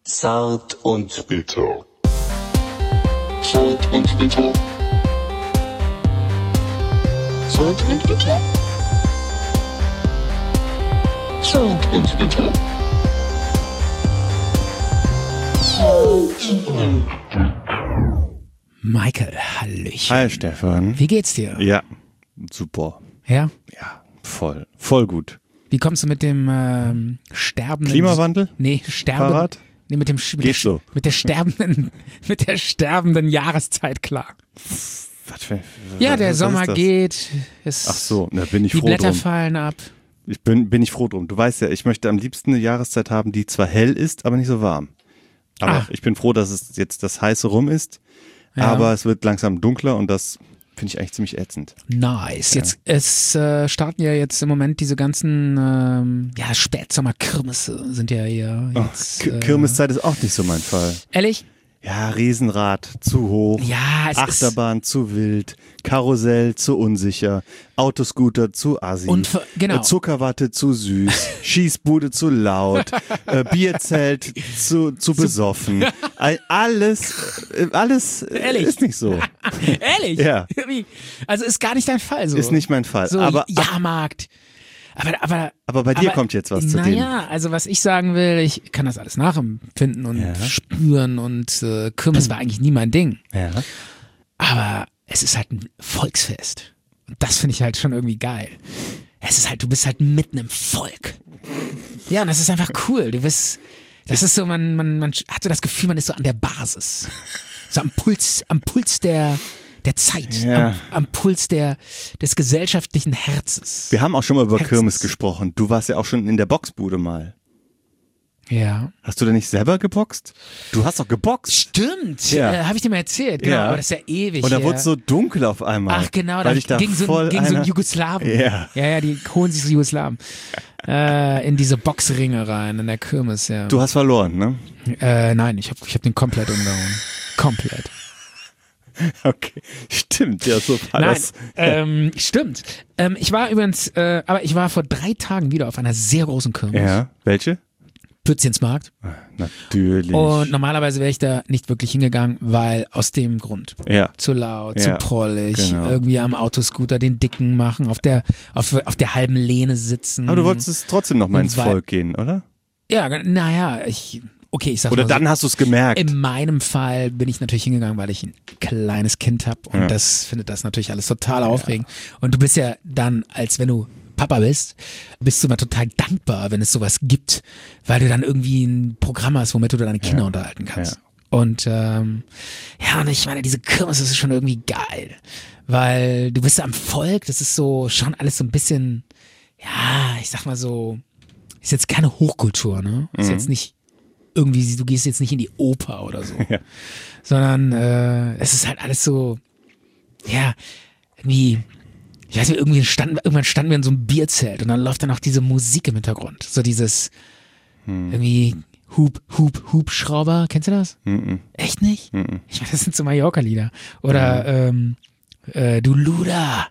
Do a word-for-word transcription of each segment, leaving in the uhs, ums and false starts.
Zart und bitter. Zart und bitter. Zart und bitter. Zart und bitter. Michael, hallöchen. Hi Stefan. Wie geht's dir? Ja, super. Ja? Ja, voll, voll gut. Wie kommst du mit dem ähm, sterbenden... Klimawandel? Nee, sterben... Fahrrad? Nee, mit dem... Mit Geht der, so. Mit der sterbenden... mit der sterbenden Jahreszeit klar. Was für, Ja, was, der was Sommer ist das? geht. Es, Ach so, da bin ich Die froh Blätter drum. fallen ab. Ich bin, bin ich froh drum. Du weißt ja, ich möchte am liebsten eine Jahreszeit haben, die zwar hell ist, aber nicht so warm. Aber Ah. ich bin froh, dass es jetzt das Heiße rum ist, Ja. aber es wird langsam dunkler und das finde ich eigentlich ziemlich ätzend. Nice. Jetzt es äh, starten ja jetzt im Moment diese ganzen ähm, ja, Spätsommerkirmesse sind ja hier Oh, jetzt. K- äh, Kirmeszeit ist auch nicht so mein Fall. Ehrlich? Ja, Riesenrad zu hoch, Ja, es Achterbahn zu wild, Karussell zu unsicher, Autoscooter zu assi, Und ver- genau. äh, Zuckerwatte zu süß, Schießbude zu laut, äh, Bierzelt zu, zu besoffen. All- Alles, äh, alles äh, Ehrlich? ist nicht so. ist. Ehrlich? Ja. Wie? Also ist gar nicht dein Fall so. Ist nicht mein Fall. So, aber, Jahrmarkt. Aber, aber, aber bei dir aber, kommt jetzt was zu dem. Naja, also was ich sagen will, ich kann das alles nachempfinden und Ja. spüren und äh, Kirmes war eigentlich nie mein Ding. Ja. Aber es ist halt ein Volksfest. Und das finde ich halt schon irgendwie geil. Es ist halt, du bist halt mitten im Volk. Ja, und das ist einfach cool. Du bist, das ist so, man, man, man hat so das Gefühl, man ist so an der Basis. So am Puls, am Puls der, der Zeit. Ja. Am, am Puls der, des gesellschaftlichen Herzens. Wir haben auch schon mal über Herzens. Kirmes gesprochen. Du warst ja auch schon in der Boxbude mal. Ja. Hast du denn nicht selber geboxt? Du hast doch geboxt. Stimmt. Ja. Äh, Habe ich dir mal erzählt. Genau, Ja. aber das ist ja ewig Und da her. wurde es so dunkel auf einmal. Ach genau, weil da ich da gegen, so, voll ein- gegen so einen einer- Jugoslawen. Ja. ja, ja, die holen sich so Jugoslawen äh, in diese Boxringe rein, in der Kirmes, ja. Du hast verloren, ne? Äh, nein, ich habe ich hab den komplett umgehauen. Komplett. Okay, stimmt, ja, so war Nein, das. ähm, stimmt. Ähm, ich war übrigens, äh, aber ich war vor drei Tagen wieder auf einer sehr großen Kirmes. Ja, welche? Pützchensmarkt. Natürlich. Und normalerweise wäre ich da nicht wirklich hingegangen, weil aus dem Grund. ja. Zu laut, Ja, zu prollig, genau. irgendwie am Autoscooter den Dicken machen, auf der, auf, auf der halben Lehne sitzen. Aber du wolltest trotzdem noch mal Und ins weil- Volk gehen, oder? Ja, naja, ich, okay, ich sag Oder mal dann so, hast du es gemerkt. in meinem Fall bin ich natürlich hingegangen, weil ich ein kleines Kind habe und Ja. das findet das natürlich alles total aufregend. Und du bist ja dann, als wenn du Papa bist, bist du immer total dankbar, wenn es sowas gibt, weil du dann irgendwie ein Programm hast, womit du deine Kinder Ja. unterhalten kannst. Ja. Und ähm, ja, und ich meine, diese Kirmes, das ist schon irgendwie geil, weil du bist am Volk, das ist so schon alles so ein bisschen, ja, ich sag mal so, ist jetzt keine Hochkultur, ne? Ist Mhm. jetzt nicht irgendwie, du gehst jetzt nicht in die Oper oder so, Ja. sondern äh, es ist halt alles so, ja, irgendwie, ich weiß nicht, irgendwie standen, irgendwann standen wir in so einem Bierzelt und dann läuft dann auch diese Musik im Hintergrund, so dieses irgendwie Hub, Hub, Hubschrauber, kennst du das? Mhm. Echt nicht? Mhm. Ich meine, das sind so Mallorca-Lieder. Oder ähm, äh, Du Luda.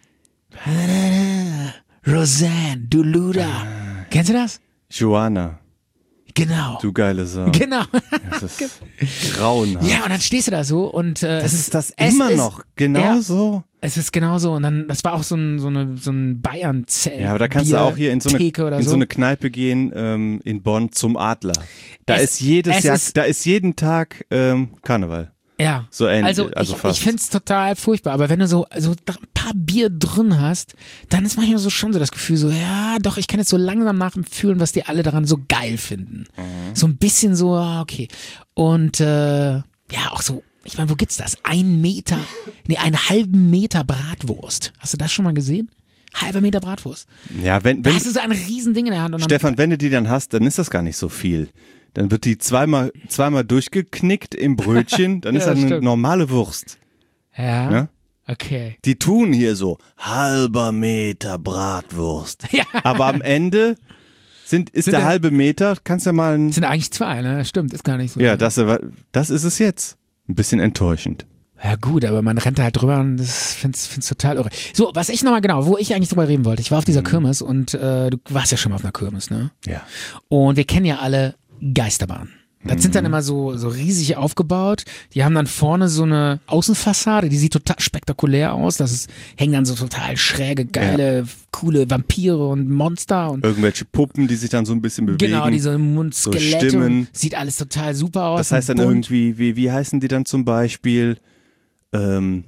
Roseanne, Du Luda. Kennst du das? Joanna, Genau. du geile Sau. Genau. Das ist grauenhaft. Ja, und dann stehst du da so und äh, Das es ist das es immer ist, noch. Genau ja. so. Es ist genauso. Und dann, das war auch so ein, so eine, so ein Bayern-Zelt. Ja, aber da kannst du auch hier in so eine, Theke oder in so so. eine Kneipe gehen ähm, in Bonn zum Adler. Da Es- ist jedes es Jahr, ist- da ist jeden Tag ähm, Karneval. Ja. So ähnlich. Also, also ich, fast. ich finde es total furchtbar, aber wenn du so, so ein paar Bier drin hast, dann ist manchmal so schon so das Gefühl so, ja, doch, ich kann jetzt so langsam nachfühlen, was die alle daran so geil finden. Mhm. So ein bisschen so, ah, okay. Und äh, ja, auch so, ich meine, wo gibt's das? Ein Meter, nee, einen halben Meter Bratwurst. Hast du das schon mal gesehen? Halber Meter Bratwurst. Ja, wenn, Da wenn hast du so ein Riesending in der Hand. Und dann, Stefan, wenn du die dann hast, dann ist das gar nicht so viel. Dann wird die zweimal, zweimal durchgeknickt im Brötchen, dann ist Ja, das eine stimmt. normale Wurst. ja, Ne? okay. Die tun hier so halber Meter Bratwurst. Ja. Aber am Ende sind, ist Sind der da- halbe Meter, kannst du mal ein, Das sind eigentlich zwei, ne? Stimmt, ist gar nicht so. ja, das, das ist es jetzt. Ein bisschen enttäuschend. Ja gut, aber man rennt da halt drüber und das find's, find's total irre. So, was ich nochmal genau, wo ich eigentlich drüber reden wollte. Ich war auf dieser Kirmes und äh, du warst ja schon mal auf einer Kirmes, ne? Ja. Und wir kennen ja alle Geisterbahn. Das sind dann immer so, so riesig aufgebaut. Die haben dann vorne so eine Außenfassade, die sieht total spektakulär aus. Das ist, hängen dann so total schräge, geile, coole Vampire und Monster und Irgendwelche Puppen, die sich dann so ein bisschen bewegen. genau, diese Mundskelette. Stimmen. Und sieht alles total super aus. Das heißt dann und bunt. irgendwie, wie, wie heißen die dann zum Beispiel? Ähm,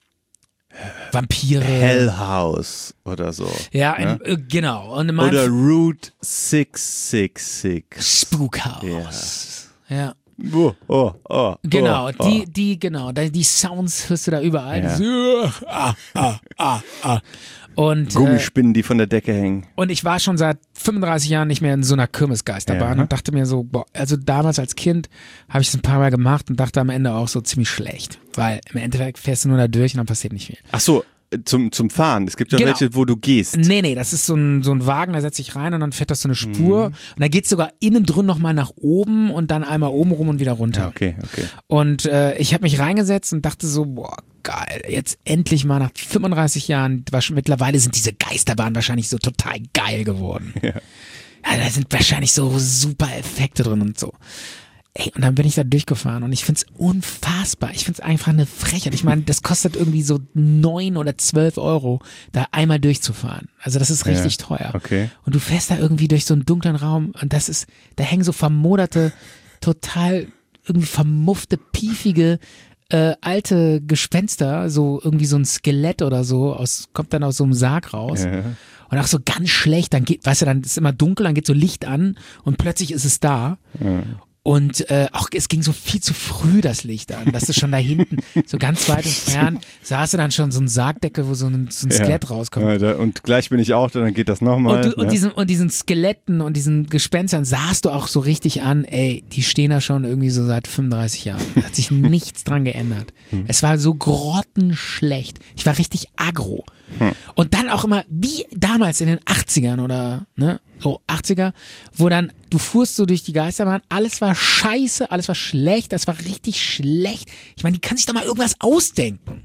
Vampire. Hell House oder so. Ja, ne? äh, genau. Und in meinem Oder Route sechs sechs sechs. Spukhaus. Ja. Oh, oh, oh, Genau, oh, oh. die, die, genau, da- die Sounds hörst du da überall. Ja. So, ah, ah, ah, ah. Und, äh, Gummispinnen, die von der Decke hängen. und ich war schon seit fünfunddreißig Jahren nicht mehr in so einer Kirmesgeisterbahn Ja. und dachte mir so, boah, also damals als Kind habe ich es ein paar Mal gemacht und dachte am Ende auch so ziemlich schlecht, weil im Endeffekt fährst du nur da durch und dann passiert nicht viel. Ach so, zum, zum Fahren. Es gibt ja Genau. welche, wo du gehst. Nee, nee, das ist so ein, so ein Wagen, da setzt sich rein und dann fährt das so eine Mhm. Spur und da geht's sogar innen drin nochmal nach oben und dann einmal oben rum und wieder runter. Okay, okay. Und äh, ich habe mich reingesetzt und dachte so, boah, geil, jetzt endlich mal nach fünfunddreißig Jahren, wasch- mittlerweile sind diese Geisterbahnen wahrscheinlich so total geil geworden. Ja. Ja, da sind wahrscheinlich so super Effekte drin und so. Ey, und dann bin ich da durchgefahren und ich find's unfassbar. Ich find's einfach eine Frechheit. Ich meine, das kostet irgendwie so neun oder zwölf Euro, da einmal durchzufahren. Also das ist richtig Ja, teuer. okay. Und du fährst da irgendwie durch so einen dunklen Raum und das ist, da hängen so vermoderte, total irgendwie vermuffte, piefige, äh, alte Gespenster, so irgendwie so ein Skelett oder so, aus, kommt dann aus so einem Sarg raus. Ja. Und auch so ganz schlecht, dann geht, weißt du, dann ist immer dunkel, dann geht so Licht an und plötzlich ist es da. Und äh, auch es ging so viel zu früh das Licht an, dass du schon da hinten, so ganz weit entfernt, saß du dann schon so ein Sargdeckel, wo so ein, so ein Skelett rauskommt. Ja, da, und gleich bin ich auch da, dann geht das nochmal. Und, du, und, ne? diesen, und diesen Skeletten und diesen Gespenstern sahst du auch so richtig an, ey, die stehen da schon irgendwie so seit fünfunddreißig Jahren. Da hat sich nichts dran geändert. Es war so grottenschlecht. Ich war richtig aggro. Und dann auch immer, wie damals in den achtzigern oder ne, so achtziger, wo dann, du fuhrst so durch die Geisterbahn, alles war scheiße, alles war schlecht, das war richtig schlecht. Ich meine, die kann sich doch mal irgendwas ausdenken.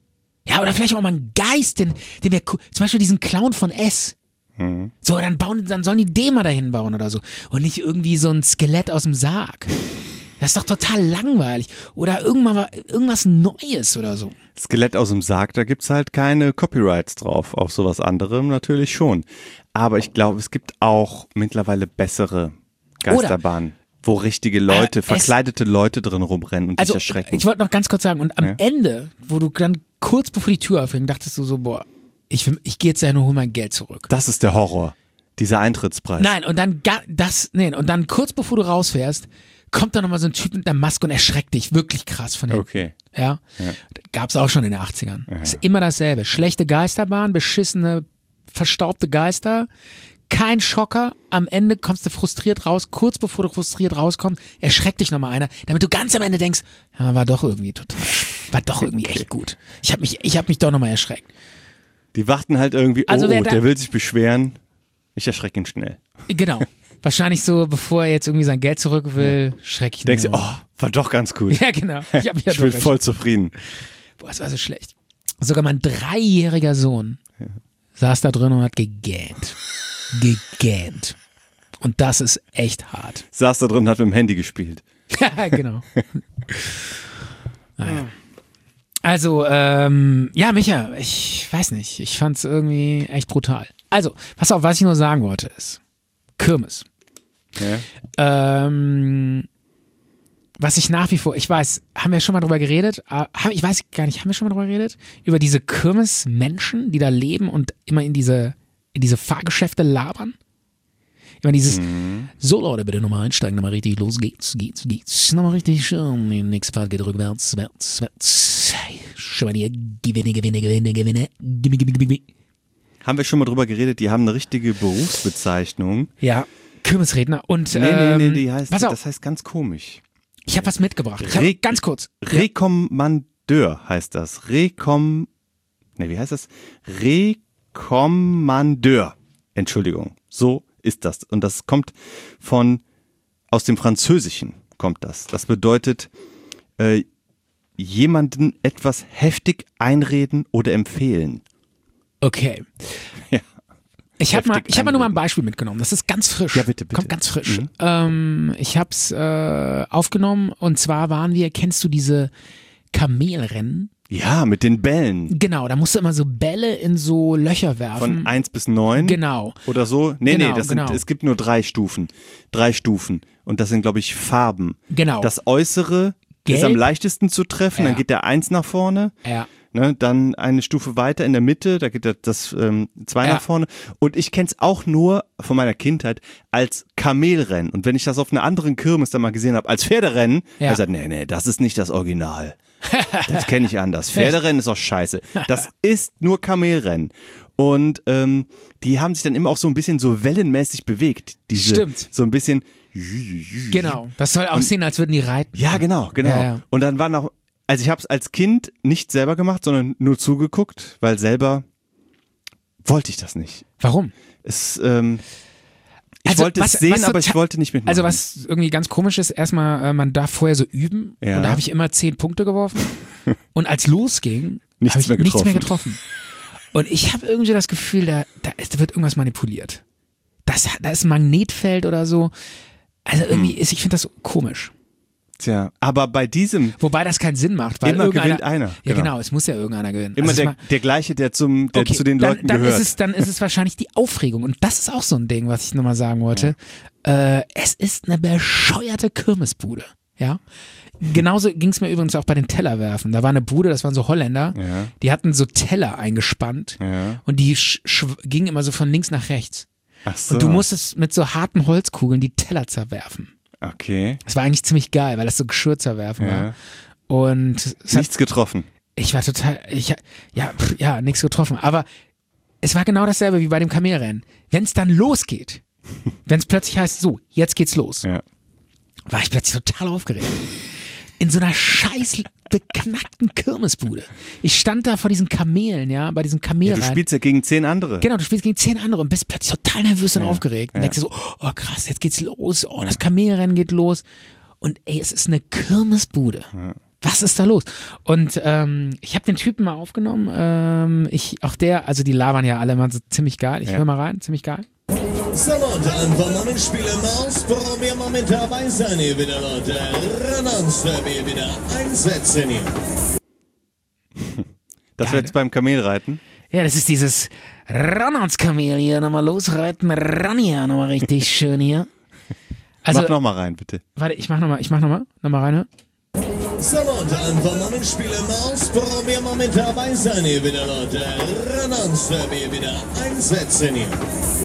Ja, oder vielleicht auch mal einen Geist, den, den wir, zum Beispiel diesen Clown von S. So, dann bauen, dann sollen die den mal dahin bauen oder so. Und nicht irgendwie so ein Skelett aus dem Sarg. Das ist doch total langweilig. Oder irgendwann mal, irgendwas Neues oder so. Skelett aus dem Sarg, da gibt's halt keine Copyrights drauf. Auf sowas anderem natürlich schon. Aber ich glaube, es gibt auch mittlerweile bessere Geisterbahnen, wo richtige Leute, Äh, es- verkleidete Leute drin rumrennen und Also, dich erschrecken. ich wollte noch ganz kurz sagen, und am Ja. Ende, wo du dann kurz bevor die Tür aufging, dachtest du so, boah, ich, will- ich gehe jetzt ja nur hol mein Geld zurück. Das ist der Horror. Dieser Eintrittspreis. Nein, und dann ga- das, nee, und dann kurz bevor du rausfährst, kommt da nochmal so ein Typ mit einer Maske und erschreckt dich wirklich krass von hinten. Okay. Ja. Gab's auch schon in den achtzigern. Ist immer dasselbe. Schlechte Geisterbahn, beschissene, verstaubte Geister, kein Schocker. Am Ende kommst du frustriert raus. Kurz bevor du frustriert rauskommst, erschreckt dich nochmal einer, damit du ganz am Ende denkst, ja, war doch irgendwie total, war doch irgendwie echt gut. Ich habe mich, ich habe mich doch nochmal erschreckt. Die warten halt irgendwie, Also oh, wer oh da- der will sich beschweren. Ich erschrecke ihn schnell. Genau. Wahrscheinlich so, bevor er jetzt irgendwie sein Geld zurück will, schreck ich Denkst du, nur. oh, war doch ganz gut. Ja, genau. Ich, hab mich ja Ich bin doch voll zufrieden. Boah, es war so schlecht. Sogar mein dreijähriger Sohn saß da drin und hat gegähnt. Gegähnt. Und das ist echt hart. Saß da drin und hat mit dem Handy gespielt. Genau. Naja. Also, ähm, ja, Micha, ich weiß nicht. Ich fand's irgendwie echt brutal. Also, pass auf, was ich nur sagen wollte ist, Kirmes. Ja? Ähm, was ich nach wie vor, ich weiß, haben wir schon mal drüber geredet? Äh, hab- Ich weiß gar nicht, haben wir schon mal drüber geredet? Über diese Kirmes-Menschen, die da leben und immer in diese, in diese Fahrgeschäfte labern? Immer dieses, so Leute, bitte nochmal einsteigen, nochmal richtig, los geht's, geht's, geht's, nochmal richtig schön, die nächste Fahrt geht rückwärts, wärts, wärts, schon mal hier, gewinne, gewinne, gewinne, gewinne, gimme, gimme, gimme, gimme. Haben wir schon mal drüber geredet, die haben eine richtige Berufsbezeichnung. Ja, Kirmesredner und, Nee, nee, nee, ähm, die heißt, pass auf, das heißt ganz komisch. ich habe was mitgebracht. Ich hab, Re- ganz kurz. Rekommandeur heißt das. Rekom, ne, wie heißt das? Rekommandeur. Entschuldigung. So ist das. Und das kommt von, aus dem Französischen kommt das. Das bedeutet, äh, jemanden etwas heftig einreden oder empfehlen. Okay. Ja. Ich habe mal, heftig ich hab mal nur mal ein einwirken. Beispiel mitgenommen. Das ist ganz frisch. Ja, bitte, bitte. Kommt ganz frisch. Mhm. Ähm, ich habe es äh, aufgenommen und zwar waren wir, kennst du diese Kamelrennen? Ja, mit den Bällen. Genau, da musst du immer so Bälle in so Löcher werfen. Von eins bis neun Genau. oder so. Nee, Genau, nee, das genau. sind, es gibt nur drei Stufen. Drei Stufen. Und das sind, glaube ich, Farben. Genau. Das Äußere ist Gelb. am leichtesten zu treffen, Ja. dann geht der eins nach vorne. Ja. Ne, dann eine Stufe weiter in der Mitte, da geht das, das ähm, zwei Ja. nach vorne. Und ich kenn's auch nur von meiner Kindheit als Kamelrennen. Und wenn ich das auf einer anderen Kirmes dann mal gesehen habe, als Pferderennen, Ja. ja. gesagt, nee, nee, das ist nicht das Original. Das kenne ich anders. Pferderennen ist auch scheiße. Das ist nur Kamelrennen. Und ähm, die haben sich dann immer auch so ein bisschen so wellenmäßig bewegt. Diese, Stimmt. So ein bisschen. Genau. Das soll aussehen, als würden die reiten. Ja, genau, genau. Ja, ja. Und dann war noch, also ich habe es als Kind nicht selber gemacht, sondern nur zugeguckt, weil selber wollte ich das nicht. Warum? Es, ähm, ich Also, wollte was- es sehen, was aber ich total- wollte nicht mitmachen. Also was irgendwie ganz komisch ist, erstmal, äh, man darf vorher so üben Ja. und da habe ich immer zehn Punkte geworfen und als losging, Nichts habe ich mehr nichts mehr getroffen. getroffen. Und ich habe irgendwie das Gefühl, da, da, ist, da wird irgendwas manipuliert. Das, da ist ein Magnetfeld oder so. Also irgendwie ist, ich finde das komisch. Tja, aber bei diesem Wobei das keinen Sinn macht, weil Immer irgendeiner, gewinnt einer, Ja, genau. genau, es muss ja irgendeiner gewinnen. immer Also es der, ma- der gleiche, der zum, der Okay, zu den dann, Leuten dann gehört. Ist es, dann ist es wahrscheinlich die Aufregung. Und das ist auch so ein Ding, was ich nochmal sagen wollte. Äh, es ist eine bescheuerte Kirmesbude. Ja. Genauso ging es mir übrigens auch bei den Tellerwerfen. Da war eine Bude, das waren so Holländer, Ja. die hatten so Teller eingespannt Ja. und die sch sch gingen immer so von links nach rechts. Ach so. Und du musstest mit so harten Holzkugeln die Teller zerwerfen. Okay. Das war eigentlich ziemlich geil, weil das so Geschirr zerwerfen Ja. war. Und es hat, Nichts getroffen. ich war total, ich, ja, pff, ja, nichts getroffen. Aber es war genau dasselbe wie bei dem Kamelrennen. Wenn es dann losgeht, wenn es plötzlich heißt, so, jetzt geht's los, Ja. war ich plötzlich total aufgeregt. In so einer scheiß beknackten Kirmesbude. Ich stand da vor diesen Kamelen, ja, bei diesem Ja, Kamelrennen. du spielst ja gegen zehn andere. Genau, du spielst gegen zehn andere und bist plötzlich total nervös und Ja, aufgeregt. Und ja. denkst dir so, oh krass, jetzt geht's los, oh, das Kamelrennen geht los. Und ey, es ist eine Kirmesbude. Was ist da los? Und ähm, ich habe den Typen mal aufgenommen. Ähm, ich, auch der, also die labern ja alle immer so ziemlich geil. Ich Ja. höre mal rein, ziemlich geil. So Leute, einfach mal mitspielen, Maus, probier mal mit dabei sein hier wieder, Leute. Renanster wir wieder einsetzen hier. Das Geil, war jetzt beim Kamelreiten. Ja, das ist dieses Ran ans Kamel hier, nochmal losreiten, ran hier, nochmal richtig schön hier. Also, Mach noch mal rein, bitte. warte, ich mach nochmal, ich mach nochmal, nochmal rein. Ne? So Leute, einfach mal mitspielen, Maus, probier mal mit dabei sein hier wieder, Leute. Renanster wir wieder einsetzen hier.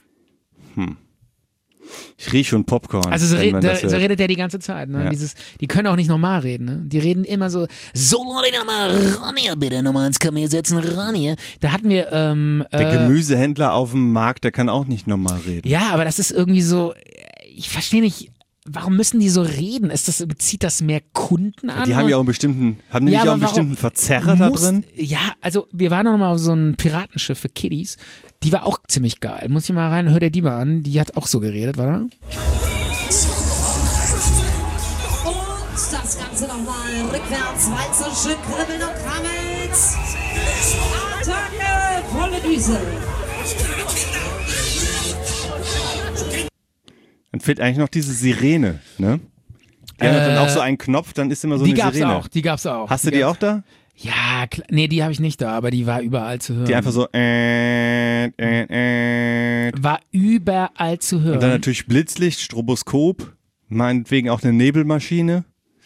Ich rieche schon Popcorn. Also so, wenn red, man da, das so hört. redet der die ganze Zeit. Ne? Ja. Dieses, die können auch nicht normal reden. Ne? Die reden immer so, so Leute, nochmal ran hier bitte, nochmal ins Kamel setzen, ran hier. Da hatten wir, ähm, Der äh, Gemüsehändler auf dem Markt, der kann auch nicht normal reden. ja, aber das ist irgendwie so, ich verstehe nicht, warum müssen die so reden? Ist das, zieht das mehr Kunden an? Die haben ja auch einen bestimmten, haben die Ja, nicht auch aber einen warum bestimmten Verzerrer da muss- drin? Ja, also wir waren noch mal auf so ein Piratenschiff für Kiddies. Die war auch ziemlich geil. Muss ich mal rein, hör dir die mal an. Die hat auch so geredet, warte mal. Und das Ganze nochmal rückwärts, Walzer, schön kribbeln und krabbelt. Attacke, volle Düse. Dann fehlt eigentlich noch diese Sirene, ne? Die hat dann auch so einen Knopf, dann ist immer so die eine gab's Sirene. auch, die gab's auch. Hast du die gab's- auch da? Ja, klar. Nee, die habe ich nicht da, aber die war überall zu hören. Die einfach so äh, äh, äh. war überall zu hören. Und dann natürlich Blitzlicht, Stroboskop, meinetwegen auch eine Nebelmaschine.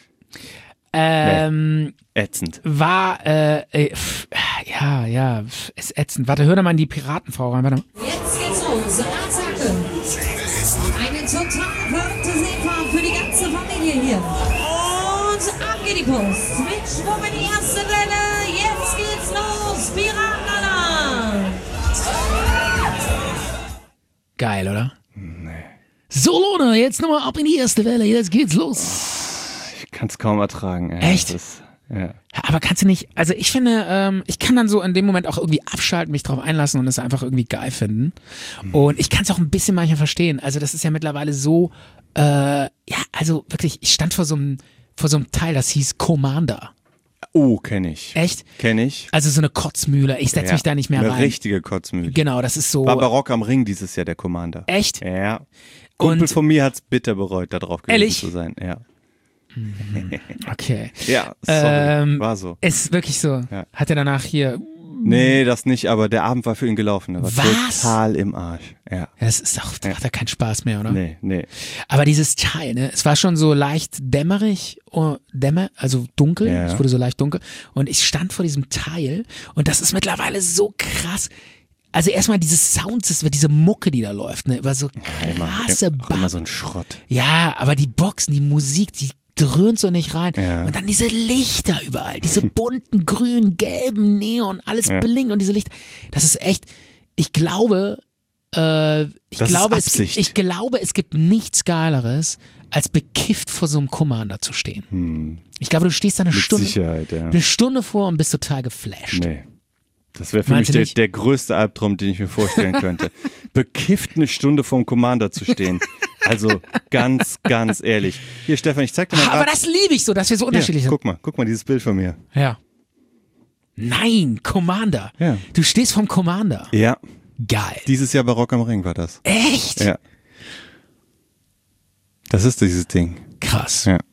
ähm, Ätzend. war, äh, äh, pff, ja, ja, pff, ist ätzend. Warte, hör doch mal in die Piratenfrau rein, warte mal. Jetzt geht's los. Attacke. Eine total verrückte Seefahrt für die ganze Familie hier. Und ab geht die Post. Mit Schwung in die erste Welle. Jetzt geht's los. Piratenalarm. Geil, oder? Nee. So, Lona, jetzt nochmal ab in die erste Welle, jetzt geht's los. Ich kann es kaum ertragen. Ey. Echt? Das ist, ja. Aber kannst du nicht, also ich finde, ähm, ich kann dann so in dem Moment auch irgendwie abschalten, mich drauf einlassen und es einfach irgendwie geil finden. Und ich kann es auch ein bisschen manchmal verstehen. Also das ist ja mittlerweile so, äh, ja, also wirklich, ich stand vor so einem, vor so einem Teil, das hieß Commander. Oh, kenne ich. Echt? Kenne ich. Also so eine Kotzmühle. Ich setze Ja, mich da nicht mehr eine rein. richtige Kotzmühle. Genau, das ist so. War Barock am Ring dieses Jahr der Commander. Echt? Ja. Kumpel Und- von mir hat's bitter bereut, da drauf gewesen Ehrlich? zu sein. Ja. Okay. Ja, sorry. Ähm, war so. Ist wirklich so. Ja. Hat er danach hier. Nee, das nicht, aber der Abend war für ihn gelaufen. Er war Was? total im Arsch. Ja. Ja, das ist doch, Ja. macht ja keinen Spaß mehr, oder? Nee, nee. Aber dieses Teil, ne, es war schon so leicht dämmerig, oh, dämmer, also dunkel, Ja. es wurde so leicht dunkel und ich stand vor diesem Teil und das ist mittlerweile so krass. Also erstmal dieses Soundsystem, diese Mucke, die da läuft, ne, über so krasse Auch immer Bar. so ein Schrott. Ja, aber die Boxen, die Musik, die dröhnt so nicht rein. Ja. Und dann diese Lichter überall, diese bunten, grünen, gelben, Neon, alles Ja. blinkt und diese Lichter. Das ist echt, ich glaube, äh, ich Das ist glaube, es, Absicht. ich glaube, es gibt nichts Geileres, als bekifft vor so einem Commander zu stehen. Hm, Ich glaube, du stehst da eine mit Stunde, Sicherheit, ja. eine Stunde vor und bist total geflasht. Nee. Das wäre für Meinst mich du der, nicht? der größte Albtraum, den ich mir vorstellen könnte. Bekifft eine Stunde vorm Commander zu stehen. Also ganz, ganz ehrlich. Hier, Stefan, ich zeig dir mal Aber grad- das liebe ich so, dass wir so unterschiedlich Hier, sind. guck mal, guck mal, dieses Bild von mir. Ja. Nein, Commander. Ja. Du stehst vom Commander. Ja, Geil. dieses Jahr bei Rock am Ring war das. Echt? Ja. Das ist dieses Ding. Krass. Ja.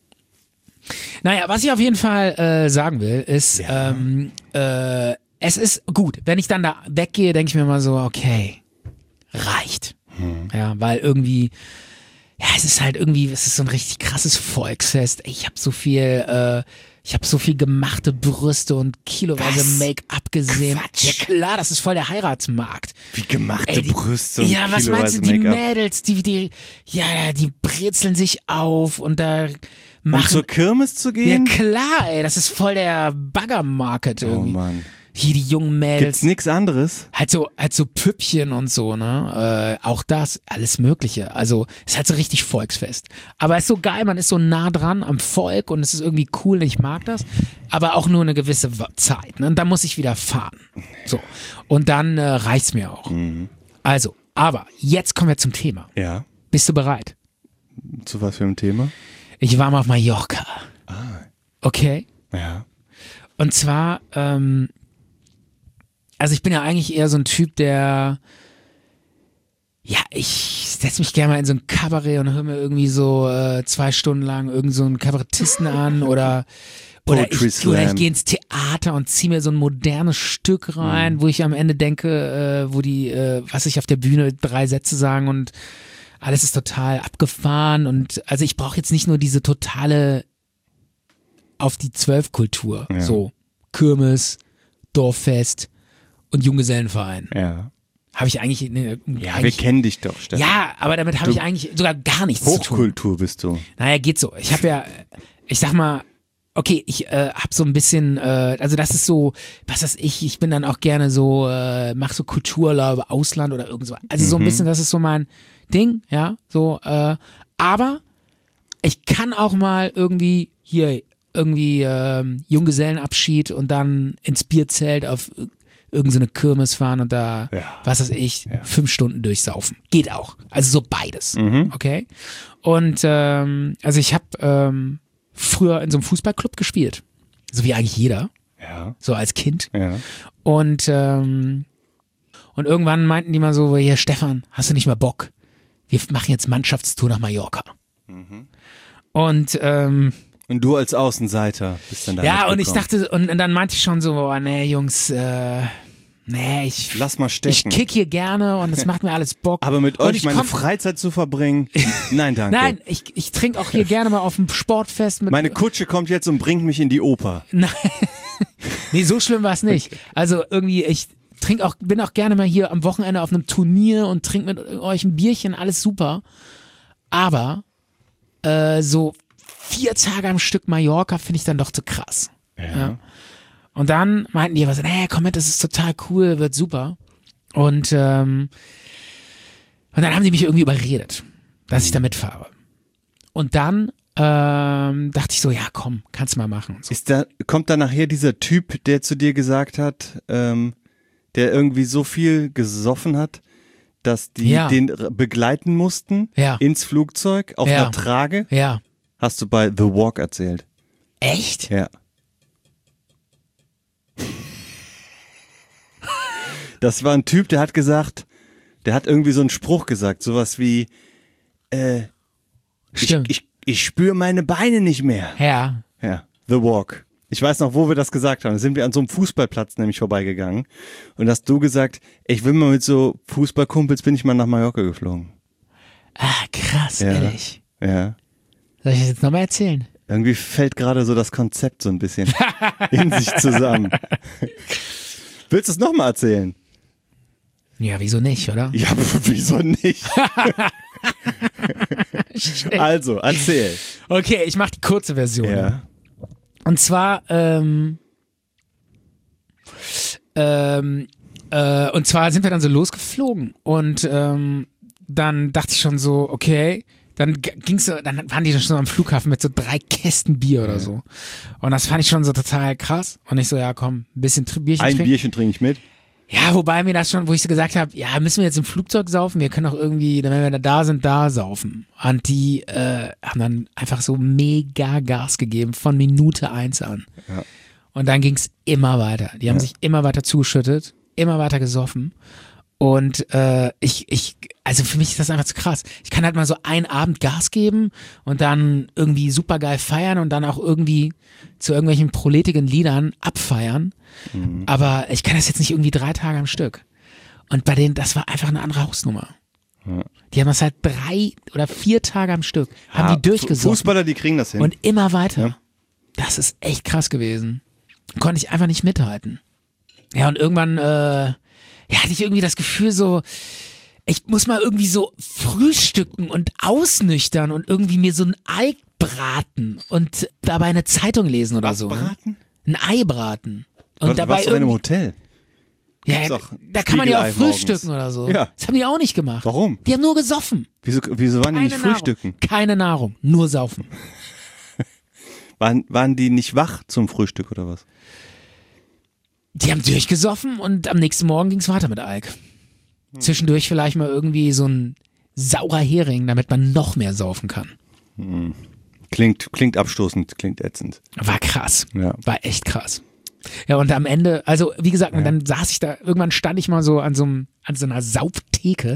Naja, was ich auf jeden Fall äh, sagen will, ist, Ja. ähm, äh, es ist gut, wenn ich dann da weggehe, denke ich mir mal so, okay, reicht. Hm. Ja, weil irgendwie, ja, es ist halt irgendwie, es ist so ein richtig krasses Volksfest. Ich habe so viel, äh, ich habe so viel gemachte Brüste und kiloweise Was? Make-up gesehen. Quatsch. Ja klar, das ist voll der Heiratsmarkt. Wie gemachte Ey, die- Brüste und Ja, was meinst kiloweise du, die Make-up. Mädels, die, die, ja, die brezeln sich auf und da Um machen. zur Kirmes zu Ja gehen? klar, ey, das ist voll der Bagger-Market oh irgendwie. Mann. Hier die jungen Mädels. Gibt's nichts anderes? Halt so, halt so Püppchen und so, ne? Äh, auch das, alles Mögliche. Also, ist halt so richtig Volksfest. Aber ist so geil, man ist so nah dran am Volk und es ist irgendwie cool, und ich mag das. Aber auch nur eine gewisse Wa- Zeit, ne? Und dann muss ich wieder fahren. So. Und dann äh, reicht's mir auch. Mhm. Also, aber jetzt kommen wir zum Thema. Ja. Bist du bereit? Zu was für einem Thema? Ich war mal auf Mallorca. Okay? Ja. Und zwar, ähm, also ich bin ja eigentlich eher so ein Typ, der, ja, ich setze mich gerne mal in so ein Kabarett und höre mir irgendwie so äh, zwei Stunden lang irgend so einen Kabarettisten an oder oder Poetry ich, oder ich Slam. gehe ins Theater und ziehe mir so ein modernes Stück rein, wo ich am Ende denke, äh, wo die, äh, was ich auf der Bühne drei Sätze sagen und alles ist total abgefahren und also ich brauche jetzt nicht nur diese totale auf die Zwölf-Kultur, Ja. so Kirmes, Dorffest und Junggesellenverein. Ja. Habe ich eigentlich, ne, Ja, wir eigentlich kennen dich doch, Stefan. ja, aber damit habe Du- ich eigentlich sogar gar nichts zu tun. Hochkultur bist du. Naja, geht so. Ich habe ja, ich sag mal, okay, ich äh, habe so ein bisschen, äh, also das ist so, was weiß ich, ich bin dann auch gerne so, äh, mach so Kulturlaube, Ausland oder irgend so. Also so ein bisschen, das ist so mein Ding, ja, so, äh, aber ich kann auch mal irgendwie hier irgendwie ähm, Junggesellenabschied und dann ins Bierzelt auf irgendeine Kirmes fahren und da, Ja. was weiß ich, fünf Stunden durchsaufen. Geht auch. Also so beides. Okay? Und ähm, also ich habe ähm, früher in so einem Fußballclub gespielt. So wie eigentlich jeder. Ja. So als Kind. Ja. Und, ähm, und irgendwann meinten die mal so, hier Stefan, hast du nicht mehr Bock? Wir machen jetzt Mannschaftstour nach Mallorca. Und ähm, Und du als Außenseiter bist dann da ja, und ich mitgekommen. dachte, und, und dann meinte ich schon so, oh, nee, Jungs, äh, nee, ich, Lass mal ich stecken. kick hier gerne und es macht mir alles Bock. Aber mit und euch ich meine komm- Freizeit zu verbringen? Nein, danke. Nein, ich, ich trinke auch hier gerne mal auf dem Sportfest mit. Meine Kutsche kommt jetzt und bringt mich in die Oper. Nein. Nee, so schlimm war es nicht. Also irgendwie, ich trink auch, bin auch gerne mal hier am Wochenende auf einem Turnier und trinke mit euch ein Bierchen, alles super. Aber äh, so vier Tage am Stück Mallorca finde ich dann doch zu krass. Ja. Und dann meinten die aber so, nee, komm mit, das ist total cool, wird super. Und, ähm, und dann haben die mich irgendwie überredet, dass ich da mitfahre. Und dann ähm, dachte ich so, ja komm, kannst du mal machen. Und so. Ist da, kommt da nachher dieser Typ, der zu dir gesagt hat, ähm, der irgendwie so viel gesoffen hat, dass die Ja. den r- begleiten mussten Ja. ins Flugzeug auf Ja. einer Trage? Ja. Hast du bei The Walk erzählt. Echt? Ja. Das war ein Typ, der hat gesagt, der hat irgendwie so einen Spruch gesagt, sowas wie, äh, ich, Stimmt. ich, ich spüre meine Beine nicht mehr. Ja. Ja, The Walk. Ich weiß noch, wo wir das gesagt haben. Da sind wir an so einem Fußballplatz nämlich vorbeigegangen. Und hast du gesagt, ich will mal mit so Fußballkumpels, bin ich mal nach Mallorca geflogen. Ah, krass, Ja. ehrlich. Ja. Soll ich das jetzt nochmal erzählen? Irgendwie fällt gerade so das Konzept so ein bisschen in sich zusammen. Willst du es nochmal erzählen? Ja, wieso nicht, oder? Ja, wieso nicht? Also, erzähl. Okay, ich mach die kurze Version. Ja. Und zwar, ähm, ähm, äh, und zwar sind wir dann so losgeflogen und ähm, dann dachte ich schon so, okay, dann g- ging's so, dann waren die schon am Flughafen mit so drei Kästen Bier oder so. Und das fand ich schon so total krass. Und ich so, ja komm, ein bisschen Tr- Bierchen Ein trinken. Bierchen trinke ich mit. Ja, wobei mir das schon, wo ich so gesagt habe, ja, müssen wir jetzt im Flugzeug saufen? Wir können auch irgendwie, wenn wir da sind, da saufen. Und die äh, haben dann einfach so mega Gas gegeben, von Minute eins an. Ja. Und dann ging's immer weiter. Die haben Ja. sich immer weiter zugeschüttet, immer weiter gesoffen. Und äh, ich, ich, also für mich ist das einfach zu krass. Ich kann halt mal so einen Abend Gas geben und dann irgendwie supergeil feiern und dann auch irgendwie zu irgendwelchen proletigen Liedern abfeiern. Mhm. Aber ich kann das jetzt nicht irgendwie drei Tage am Stück. Und bei denen, das war einfach eine andere Hausnummer. Ja. Die haben das halt drei oder vier Tage am Stück, haben Ja, die durchgesoffen. Fußballer, die kriegen das hin. Und immer weiter. Ja. Das ist echt krass gewesen. Konnte ich einfach nicht mithalten. Ja, und irgendwann äh, ja, hatte ich irgendwie das Gefühl so, ich muss mal irgendwie so frühstücken und ausnüchtern und irgendwie mir so ein Ei braten und dabei eine Zeitung lesen oder Was so. braten? Ein Ei braten. Und Was, dabei warst du in einem irgendwie, Hotel? ja, Gibt's auch da kann man ja auch Spiegelei morgens. frühstücken oder so. Ja. Das haben die auch nicht gemacht. Warum? Die haben nur gesoffen. Wieso, wieso waren die Keine nicht frühstücken? Nahrung. Keine Nahrung, nur saufen. Waren, waren die nicht wach zum Frühstück oder was? Die haben durchgesoffen und am nächsten Morgen ging's weiter mit Alk. Hm. Zwischendurch vielleicht mal irgendwie so ein saurer Hering, damit man noch mehr saufen kann. Klingt, klingt abstoßend, klingt ätzend. War krass. Ja. War echt krass. Ja, und am Ende, also wie gesagt, und dann saß ich da, irgendwann stand ich mal so an so, einem, an so einer Sauftheke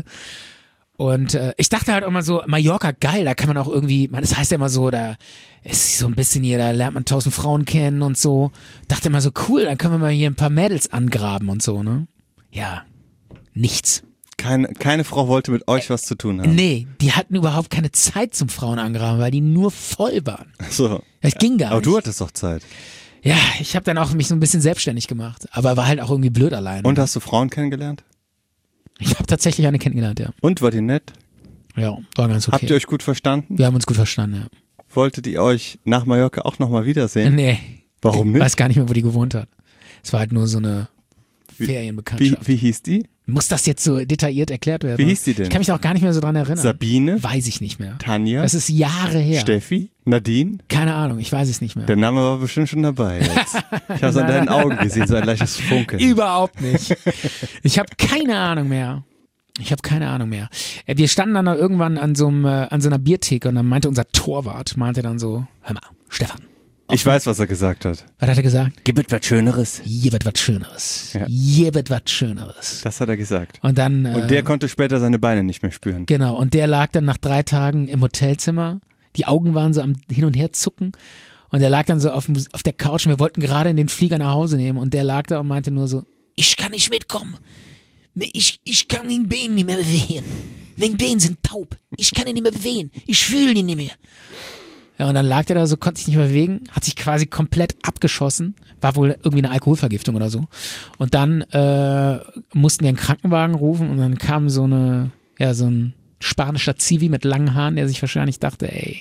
und äh, ich dachte halt auch mal so, Mallorca, geil, da kann man auch irgendwie, man, das heißt ja immer so, da ist so ein bisschen hier, da lernt man tausend Frauen kennen und so. Dachte immer so, cool, dann können wir mal hier ein paar Mädels angraben und so, ne? Ja, nichts. Keine, keine Frau wollte mit euch was zu tun haben. Nee, die hatten überhaupt keine Zeit zum Frauenangraben, weil die nur voll waren. So. Das ging gar Aber nicht. du hattest doch Zeit. Ja, ich habe dann auch mich so ein bisschen selbstständig gemacht, aber war halt auch irgendwie blöd alleine. Und hast du Frauen kennengelernt? Ich habe tatsächlich eine kennengelernt, ja. Und war die nett? Ja, war ganz okay. Habt ihr euch gut verstanden? Wir haben uns gut verstanden, ja. Wolltet ihr euch nach Mallorca auch nochmal wiedersehen? Nee. Warum Ich nicht? weiß gar nicht mehr, wo die gewohnt hat. Es war halt nur so eine Wie, Ferienbekanntschaft. wie hieß die? Muss das jetzt so detailliert erklärt werden? Wie hieß die denn? Ich kann mich auch gar nicht mehr so dran erinnern. Sabine? Weiß ich nicht mehr. Tanja? Das ist Jahre her. Steffi? Nadine? Keine Ahnung, ich weiß es nicht mehr. Der Name war bestimmt schon dabei jetzt. Ich habe es an deinen Augen gesehen, so ein leichtes Funkeln. Überhaupt nicht. Ich habe keine Ahnung mehr. Ich habe keine Ahnung mehr. Äh, Wir standen dann noch irgendwann an so, einem, äh, an so einer Biertheke und dann meinte unser Torwart, meinte dann so, hör mal, Stefan, Ich weiß, was er gesagt hat. was hat er gesagt? Gibt es was Schöneres? Hier wird was Schöneres. Ja. Hier wird was Schöneres. Das hat er gesagt. Und dann, äh, Und der konnte später seine Beine nicht mehr spüren. genau, und der lag dann nach drei Tagen im Hotelzimmer. Die Augen waren so am Hin- und Her zucken. Und der lag dann so auf, dem, auf der Couch und wir wollten gerade in den Flieger nach Hause nehmen. Und der lag da und meinte nur so, ich kann nicht mitkommen. Ich, ich kann den Bein nicht mehr bewegen. Meine Beine sind taub. Ich kann ihn nicht mehr bewegen. Ich fühle ihn nicht mehr. Ja, und dann lag der da so, konnte sich nicht mehr bewegen, hat sich quasi komplett abgeschossen. War wohl irgendwie eine Alkoholvergiftung oder so. Und dann äh, mussten wir einen Krankenwagen rufen und dann kam so eine, ja, so ein spanischer Zivi mit langen Haaren, der sich wahrscheinlich dachte, ey,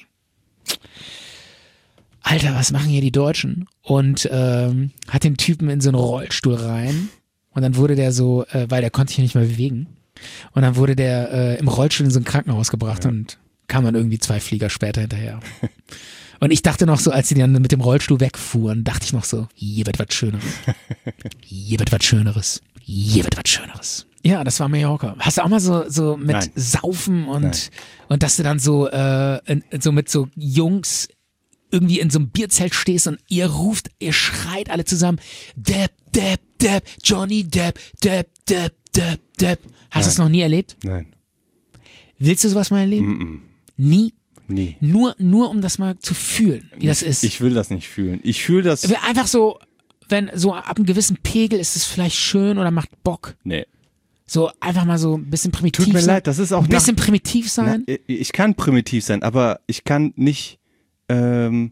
Alter, was machen hier die Deutschen? Und ähm, hat den Typen in so einen Rollstuhl rein. Und dann wurde der so, äh, weil der konnte sich nicht mehr bewegen. Und dann wurde der äh, im Rollstuhl in so ein Krankenhaus gebracht ja. und kam dann irgendwie zwei Flieger später hinterher. Und ich dachte noch so, als sie dann mit dem Rollstuhl wegfuhren, dachte ich noch so, hier wird was Schöneres. Hier wird was Schöneres. Hier wird was Schöneres. Ja, das war Mallorca. Hast du auch mal so, so mit Nein. Saufen und, Nein. und dass du dann so, äh, in, so mit so Jungs irgendwie in so einem Bierzelt stehst und ihr ruft, ihr schreit alle zusammen, Depp, Depp, Depp, Johnny Depp, Depp, Depp, Depp, Depp. Hast du das noch nie erlebt? Nein. Willst du sowas mal erleben? Mm-mm. Nie? Nie. Nur, nur um das mal zu fühlen, wie das ist. Ich will das nicht fühlen. Ich fühle das. Einfach so, wenn so ab einem gewissen Pegel ist es vielleicht schön oder macht Bock. Nee. So einfach mal so ein bisschen primitiv Tut mir sein. leid, das ist auch ein bisschen nach- primitiv sein. Na, ich kann primitiv sein, aber ich kann nicht ähm,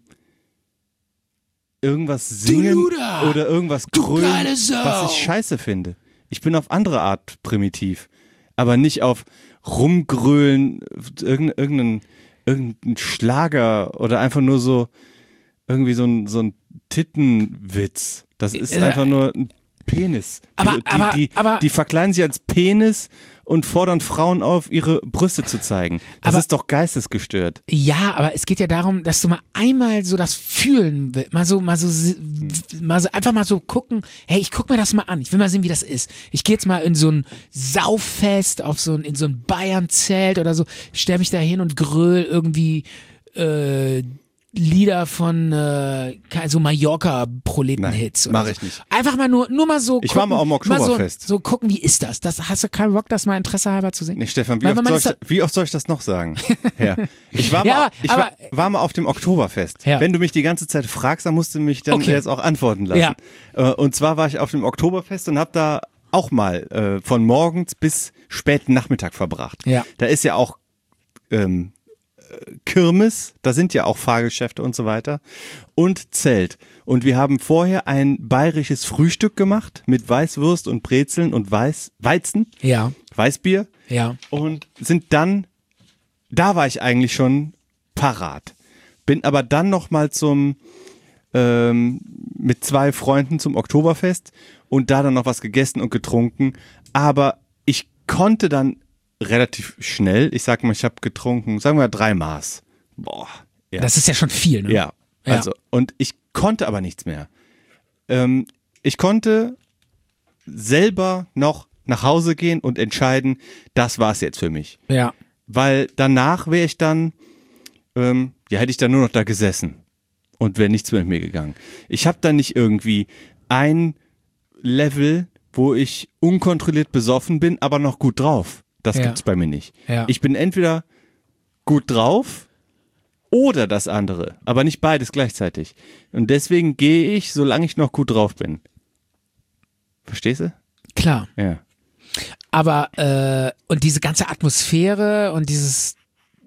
irgendwas singen Luder! oder irgendwas Du grölen, geile Sau! was ich scheiße finde. Ich bin auf andere Art primitiv, aber nicht auf rumgrölen, irgendeinen irgendeinen irgendein Schlager oder einfach nur so irgendwie so ein, so ein Tittenwitz. Das ist Äh, einfach nur ein Penis. aber- die, die, aber- die, aber- die verkleiden sich als Penis und fordern Frauen auf, ihre Brüste zu zeigen. Das Aber- ist doch geistesgestört. Ja, aber es geht ja darum, dass du mal einmal so das fühlen willst, mal so, mal so, mal so, einfach mal so gucken, hey, ich guck mir das mal an, ich will mal sehen, wie das ist. Ich gehe jetzt mal in so ein Sauffest, auf so ein, in so ein Bayern-Zelt oder so, stell mich da hin und gröl irgendwie, äh, Lieder von äh, so Mallorca-Proleten-Hits. Nein, oder mach so. ich nicht. Einfach mal nur, nur mal so Ich gucken, war mal am Oktoberfest. so, so gucken, wie ist das? das? Hast du keinen Bock, das mal Interesse halber zu sehen? Nee, Stefan, wie Weil oft, man soll ist ich, wie oft soll ich das noch sagen? Ja. Ich, war, Ja, mal, ich aber- war, war mal auf dem Oktoberfest. Ja. Wenn du mich die ganze Zeit fragst, dann musst du mich dann Okay. jetzt auch antworten lassen. Ja. Äh, Und zwar war ich auf dem Oktoberfest und habe da auch mal äh, von morgens bis späten Nachmittag verbracht. Ja. Da ist ja auch ähm, Kirmes, da sind ja auch Fahrgeschäfte und so weiter und Zelt. Und wir haben vorher ein bayerisches Frühstück gemacht mit Weißwurst und Brezeln und Weiß, Weizen, Ja, Weißbier ja. und sind dann, da war ich eigentlich schon parat. Bin aber dann nochmal zum, ähm, mit zwei Freunden zum Oktoberfest und da dann noch was gegessen und getrunken. Aber ich konnte dann relativ schnell, ich sag mal, ich habe getrunken, sagen wir drei Maß. Boah. Ja. Das ist ja schon viel, ne? Ja, Ja. also, und ich konnte aber nichts mehr. Ähm, ich konnte selber noch nach Hause gehen und entscheiden, das war's jetzt für mich. Ja. Weil danach wäre ich dann, ähm, ja, hätte ich dann nur noch da gesessen und wäre nichts mehr mit mir gegangen. Ich habe dann nicht irgendwie ein Level, wo ich unkontrolliert besoffen bin, aber noch gut drauf. Das Ja. gibt's bei mir nicht. Ja. Ich bin entweder gut drauf oder das andere, aber nicht beides gleichzeitig. Und deswegen gehe ich, solange ich noch gut drauf bin. Verstehst du? Klar. Ja. Aber, äh, und diese ganze Atmosphäre und dieses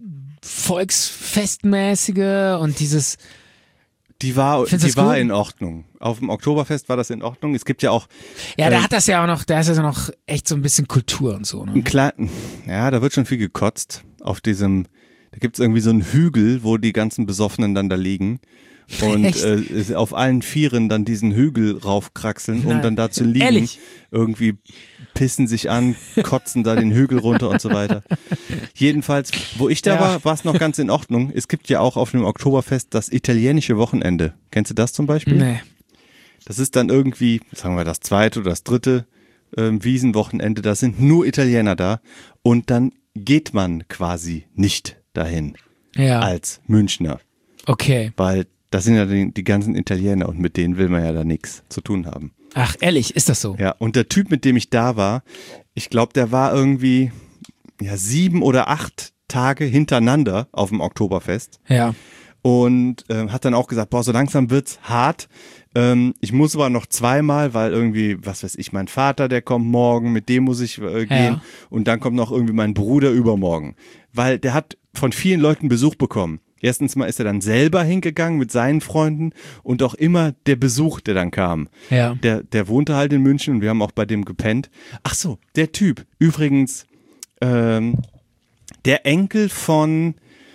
Volksfestmäßige und dieses, Die war, Findest du die das war gut? in Ordnung. Auf dem Oktoberfest war das in Ordnung. Es gibt ja auch ja, da Ähm, hat das ja auch noch, da ist ja noch echt so ein bisschen Kultur und so, ne? einen kleinen, ja, da wird schon viel gekotzt. Auf diesem, da gibt's irgendwie so einen Hügel, wo die ganzen Besoffenen dann da liegen. Und Echt? äh, auf allen Vieren dann diesen Hügel raufkraxeln, um Nein. dann da zu liegen. Ehrlich? Irgendwie pissen sich an, kotzen da den Hügel runter und so weiter. Jedenfalls, wo ich da Ja. war, war es noch ganz in Ordnung. Es gibt ja auch auf dem Oktoberfest das italienische Wochenende. Kennst du das zum Beispiel? Nee. Das ist dann irgendwie, sagen wir das zweite oder das dritte ähm, Wiesenwochenende, da sind nur Italiener da und dann geht man quasi nicht dahin Ja. als Münchner, Okay. weil das sind ja die, die ganzen Italiener und mit denen will man ja da nichts zu tun haben. Ach, ehrlich, ist das so? Ja, und der Typ, mit dem ich da war, ich glaube, der war irgendwie ja sieben oder acht Tage hintereinander auf dem Oktoberfest. Ja. Und ähm, hat dann auch gesagt, boah, so langsam wird's hart. Ähm, ich muss aber noch zweimal, weil irgendwie, was weiß ich, mein Vater, der kommt morgen, mit dem muss ich äh, gehen. Ja. Und dann kommt noch irgendwie mein Bruder übermorgen. Weil der hat von vielen Leuten Besuch bekommen. Erstens mal ist er dann selber hingegangen mit seinen Freunden und auch immer der Besuch, der dann kam. Ja. Der, der wohnte halt in München und wir haben auch bei dem gepennt. Ach so, der Typ, übrigens, ähm, der Enkel von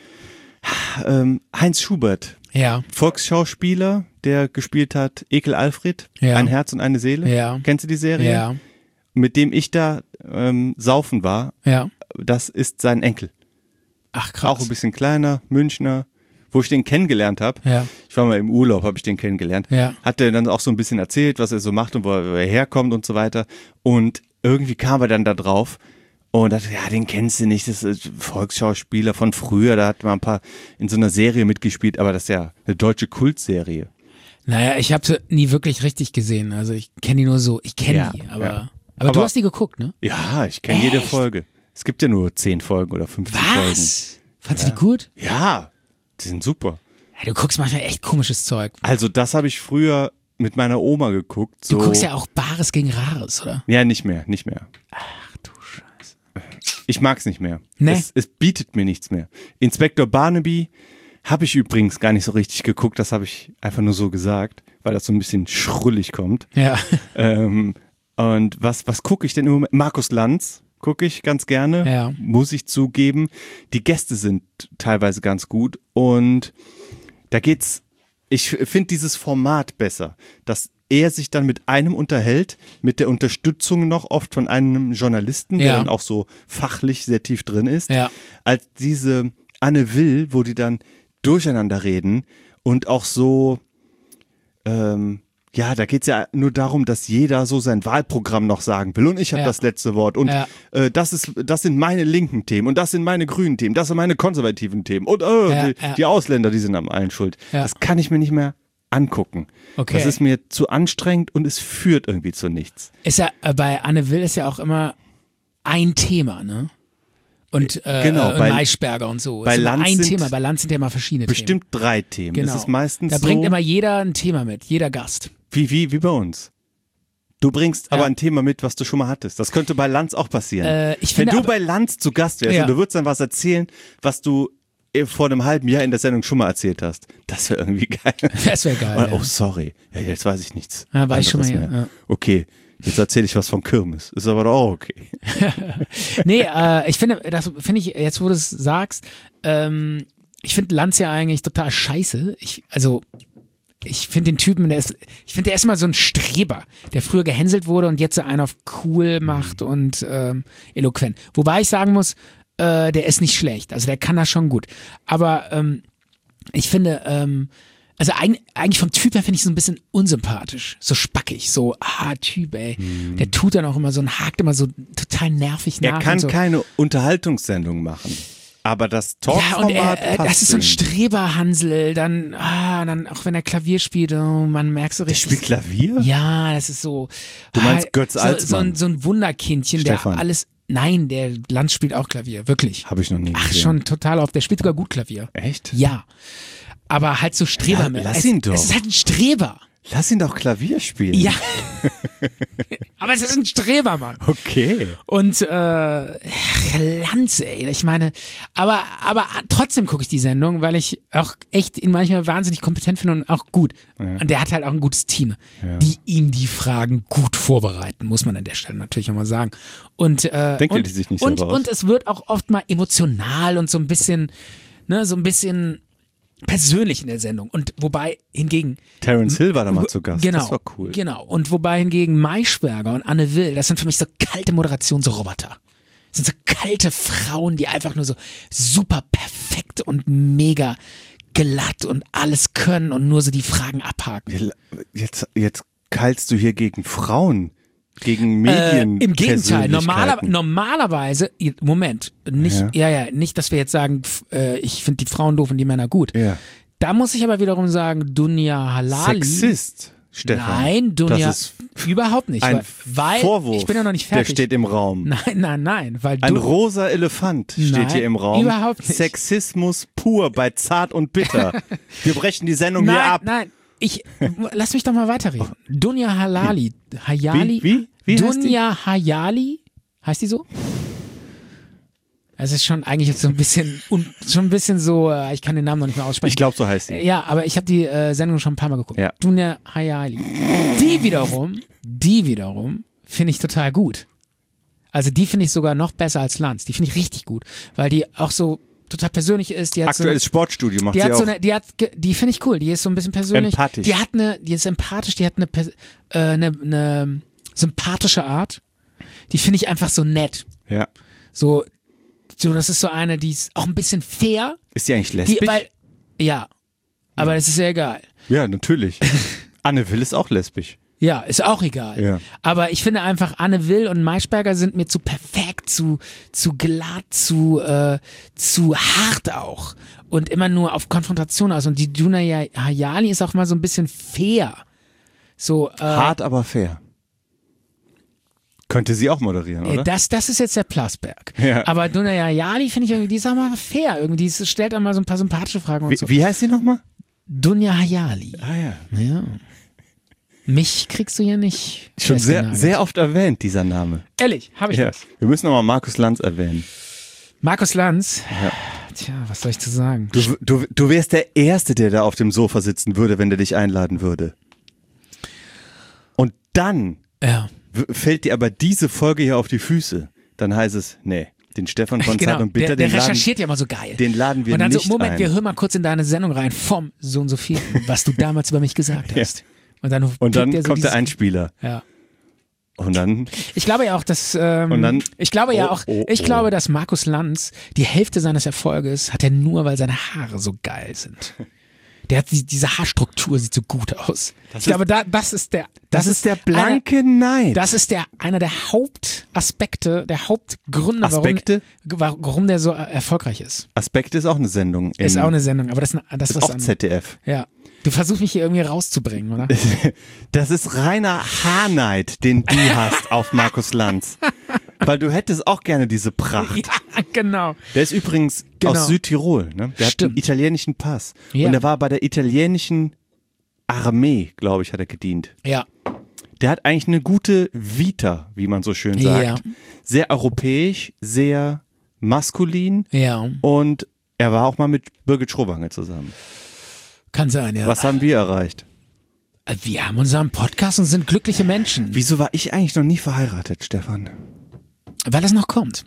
ähm, Heinz Schubert, Ja. Volksschauspieler, der gespielt hat Ekel Alfred, Ja. Ein Herz und eine Seele. Ja. Kennst du die Serie? Ja. Mit dem ich da ähm, saufen war, Ja. das ist sein Enkel. Ach, krass. Auch ein bisschen kleiner, Münchner, wo ich den kennengelernt habe. Ja. Ich war mal im Urlaub, habe ich den kennengelernt. Ja. Hat der dann auch so ein bisschen erzählt, was er so macht und wo er, wo er herkommt und so weiter. Und irgendwie kam er dann da drauf und dachte, ja, den kennst du nicht, das ist ein Volksschauspieler von früher, da hat man ein paar in so einer Serie mitgespielt, aber das ist ja eine deutsche Kultserie. Naja, ich habe sie nie wirklich richtig gesehen. Also ich kenne die nur so. Ich kenne Ja, die, aber, ja. aber, Aber- du hast die geguckt, ne? Ja, ich kenne jede Echt? Folge. Es gibt ja nur zehn Folgen oder fünfzehn Folgen. Was? Fandst du die gut? Ja, die sind super. Ja, du guckst manchmal echt komisches Zeug. Also das habe ich früher mit meiner Oma geguckt. So. Du guckst ja auch Bares gegen Rares, oder? Ja, nicht mehr, nicht mehr. Ach du Scheiße. Ich mag's nicht mehr. Nee. Es, es bietet mir nichts mehr. Inspektor Barnaby habe ich übrigens gar nicht so richtig geguckt. Das habe ich einfach nur so gesagt, weil das so ein bisschen schrullig kommt. Ja. Ähm, und was, was gucke ich denn im Moment? Markus Lanz gucke ich ganz gerne, Ja. muss ich zugeben. Die Gäste sind teilweise ganz gut und da geht's, ich finde dieses Format besser, dass er sich dann mit einem unterhält, mit der Unterstützung noch oft von einem Journalisten, der Ja. dann auch so fachlich sehr tief drin ist, Ja. als diese Anne Will, wo die dann durcheinander reden und auch so, ähm, ja, da geht's ja nur darum, dass jeder so sein Wahlprogramm noch sagen will und ich habe Ja. das letzte Wort und Ja. äh, das ist, das sind meine linken Themen und das sind meine grünen Themen, das sind meine konservativen Themen und äh, Ja, die, ja. die Ausländer, die sind am allen schuld. Ja. Das kann ich mir nicht mehr angucken. Okay. Das ist mir zu anstrengend und es führt irgendwie zu nichts. Ist ja, äh, bei Anne Will ist ja auch immer ein Thema, ne? Und, äh, Genau, äh, und bei- Maischberger und so. bei ist immer Lanz ein sind Thema. Bei Lanz sind ja immer verschiedene Bestimmt drei Themen. Themen. Genau. Das ist meistens da so, bringt immer jeder ein Thema mit, jeder Gast. wie, wie, wie bei uns. Du bringst aber Ja. ein Thema mit, was du schon mal hattest. Das könnte bei Lanz auch passieren. Äh, ich Wenn finde du aber- bei Lanz zu Gast wärst Ja. und du würdest dann was erzählen, was du eh vor einem halben Jahr in der Sendung schon mal erzählt hast, das wäre irgendwie geil. Das wäre geil. Oh, ja. sorry, ja, jetzt weiß ich nichts. Ja, war ich schon mal anderes hier, mehr. ja. Okay, jetzt erzähle ich was von Kirmes. Ist aber doch auch okay. Nee, äh, ich finde, das finde ich, jetzt wo du es sagst, ähm, ich finde Lanz ja eigentlich total scheiße. Ich, also, ich finde den Typen, der ist, ich finde, der ist immer so ein Streber, der früher gehänselt wurde und jetzt so einen auf cool macht und ähm, eloquent. Wobei ich sagen muss, äh, der ist nicht schlecht. Also der kann das schon gut. Aber ähm, ich finde, ähm, also eig eigentlich vom Typ her finde ich so ein bisschen unsympathisch. So spackig, so, ah, Typ, ey. Der tut dann auch immer so und hakt immer so total nervig nach. Er kann und so. keine Unterhaltungssendung machen. Aber das Ja, und Talkformat er, äh, passt das ist so ein ihm. Streberhansel, dann, ah, dann, auch wenn er Klavier spielt, oh, man merkt so Der richtig. spielt Klavier? Ja, das ist so. Du meinst ah, Götz so, so, Alsmann? ein, so ein Wunderkindchen, Stefan. der alles. Nein, der Lanz spielt auch Klavier, wirklich. Habe ich noch nie Ach, gesehen. schon total auf. Der spielt sogar gut Klavier. Echt? Ja. Aber halt so Streber. La- lass es, ihn doch. Es ist halt ein Streber. Lass ihn doch Klavier spielen. Ja. Aber es ist ein Streber, Mann. Okay. Und äh, Lanz, ey, ich meine, aber aber trotzdem gucke ich die Sendung, weil ich auch echt ihn manchmal wahnsinnig kompetent finde und auch gut. Und der hat halt auch ein gutes Team, die ihm die Fragen gut vorbereiten, muss man an der Stelle natürlich auch mal sagen. Und äh, Denkt er und, die sich nicht und, selber aus? und es wird auch oft mal emotional und so ein bisschen, ne, so ein bisschen persönlich in der Sendung. Und wobei hingegen Terence Hill war da mal zu Gast. Genau, Das war cool. Genau. Und wobei hingegen Maischberger und Anne Will, das sind für mich so kalte Moderationsroboter. Das sind so kalte Frauen, die einfach nur so super perfekt und mega glatt und alles können und nur so die Fragen abhaken. Jetzt, jetzt keilst du hier gegen Frauen, gegen Äh, Medien. Im Gegenteil, normaler, Persönlichkeiten. normalerweise, Moment, nicht, ja, ja, nicht, dass wir jetzt sagen, pf, äh, ich finde die Frauen doof und die Männer gut. Ja. Da muss ich aber wiederum sagen, Dunja Halali. Sexist, Stefan. Nein, Dunja, Das ist überhaupt nicht. ein weil, weil Vorwurf, ich bin ja noch nicht der fertig. steht im Raum. Nein, nein, nein, weil Ein du, rosa Elefant steht Nein, hier im Raum. überhaupt nicht. Sexismus pur bei Zart und Bitter. Wir brechen die Sendung nein, hier ab. nein, ich, lass mich doch mal weiterreden. Dunja Halali, Hayali, Wie? Wie? Wie heißt die? Dunja Hayali, heißt die so? Es ist schon eigentlich jetzt so ein bisschen, un, schon ein bisschen so, äh, ich kann den Namen noch nicht mehr aussprechen. Ich glaube, so heißt sie. Ja, aber ich habe die äh, Sendung schon ein paar Mal geguckt. Ja. Dunja Hayali. Die wiederum, die wiederum finde ich total gut. Also die finde ich sogar noch besser als Lanz. Die finde ich richtig gut, weil die auch so total persönlich ist. Die hat so eine, Aktuelles Sportstudio macht die sie hat auch. so eine, die hat, ge- die finde ich cool. Die ist so ein bisschen persönlich. Empathisch. Die hat eine, die ist empathisch. Die hat eine, pers- äh, eine, eine sympathische Art. Die finde ich einfach so nett. ja. So, so das ist so eine, die ist auch ein bisschen fair. Ist die eigentlich Die, lesbisch? weil, ja, aber das ist ja egal. ja, natürlich. Anne Will ist auch lesbisch. Ja, ist auch egal. Ja. Aber ich finde einfach, Anne Will und Maischberger sind mir zu perfekt gesagt, zu, zu glatt, zu, äh, zu hart auch. Und immer nur auf Konfrontation aus. Und die Duna Hayali ist auch mal so ein bisschen fair. So, äh, Hart, aber fair. Könnte sie auch moderieren, oder? Das, das ist jetzt der Plasberg. Ja. Aber Duna Hayali finde ich irgendwie, die ist auch mal fair. Irgendwie, die stellt auch mal so ein paar sympathische Fragen und Wie, so. wie heißt sie nochmal? Dunja Hayali. Ah ja. Ja. Mich kriegst du hier nicht. Schon sehr, festgenagelt. sehr oft erwähnt, dieser Name. Ehrlich, habe ich Ja. das. Wir müssen nochmal Markus Lanz erwähnen. Markus Lanz. Ja. Tja, was soll ich zu sagen? Du, du, du wärst der Erste, der da auf dem Sofa sitzen würde, wenn der dich einladen würde. Und dann Ja. w- fällt dir aber diese Folge hier auf die Füße. Dann heißt es, nee, den Stefan von Zart Genau, und Bitter, der, der den, laden, recherchiert ja mal so geil. den laden wir und dann nicht so, Moment, ein. wir hören mal kurz in deine Sendung rein vom so und so viel, was du damals über mich gesagt hast. Und dann, Und dann pickt er so kommt dieses, der Einspieler. Ja. Und dann, Ich glaube ja auch, dass ähm, Und dann- ich glaube ja Oh, auch, oh, ich oh. glaube, dass Markus Lanz die Hälfte seines Erfolges hat er nur, weil seine Haare so geil sind. Der hat die, diese Haarstruktur sieht so gut aus. ich ist- glaube, da, das ist der, das, ist der einer, blanke Neid. das ist der einer der Hauptaspekte, der Hauptgründe, Aspekte? warum, warum der so erfolgreich ist. Aspekte ist auch eine Sendung. Ist in- auch eine Sendung, aber das, das ist was auch anderes. Z D F. Ja. Du versuchst mich hier irgendwie rauszubringen, oder? Das ist reiner Haarneid, den du hast auf Markus Lanz. Weil du hättest auch gerne diese Pracht. Ja, genau. Der ist übrigens Genau. aus Südtirol. Ne? Der hat Stimmt. einen italienischen Pass. Ja. Und er war bei der italienischen Armee, glaube ich, hat er gedient. Ja. Der hat eigentlich eine gute Vita, wie man so schön sagt. Ja. Sehr europäisch, sehr maskulin. Ja. Und er war auch mal mit Birgit Schrowange zusammen. Kann sein, ja. Was haben wir erreicht? Wir haben unseren Podcast und sind glückliche Menschen. Wieso war ich eigentlich noch nie verheiratet, Stefan? Weil es noch kommt.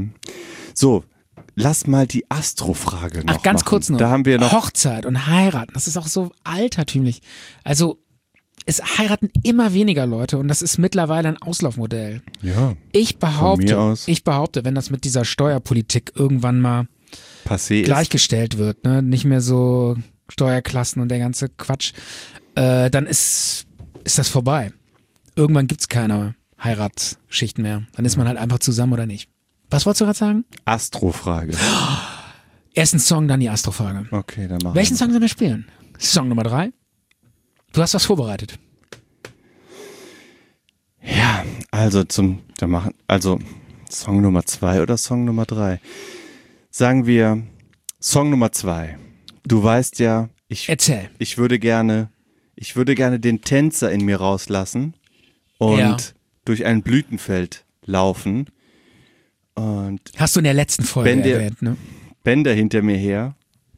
So, lass mal die Astro-Frage noch Ach, ganz machen. kurz noch. Da haben wir noch Hochzeit und heiraten, das ist auch so altertümlich. Also, es heiraten immer weniger Leute und das ist mittlerweile ein Auslaufmodell. ja, Ich behaupte, mir aus. ich behaupte, wenn das mit dieser Steuerpolitik irgendwann mal passé ist. gleichgestellt wird, ne, nicht mehr so Steuerklassen und der ganze Quatsch, äh, dann ist, ist das vorbei. Irgendwann gibt's keine Heiratsschichten mehr. Dann ist man halt einfach zusammen oder nicht. Was wolltest du gerade sagen? Astro-Frage. Erst ein Song, dann die Astro-Frage. Okay, dann machen Welchen wir. Song sollen wir spielen? Song Nummer drei? Du hast was vorbereitet. Ja, also zum, da machen, also Song Nummer zwei oder Song Nummer drei? Sagen wir Song Nummer zwei. Du weißt ja, ich, Erzähl. ich würde gerne, ich würde gerne den Tänzer in mir rauslassen und Ja. durch ein Blütenfeld laufen und Hast du in der letzten Folge Wenn der- erwähnt, ne? Bänder hinter mir her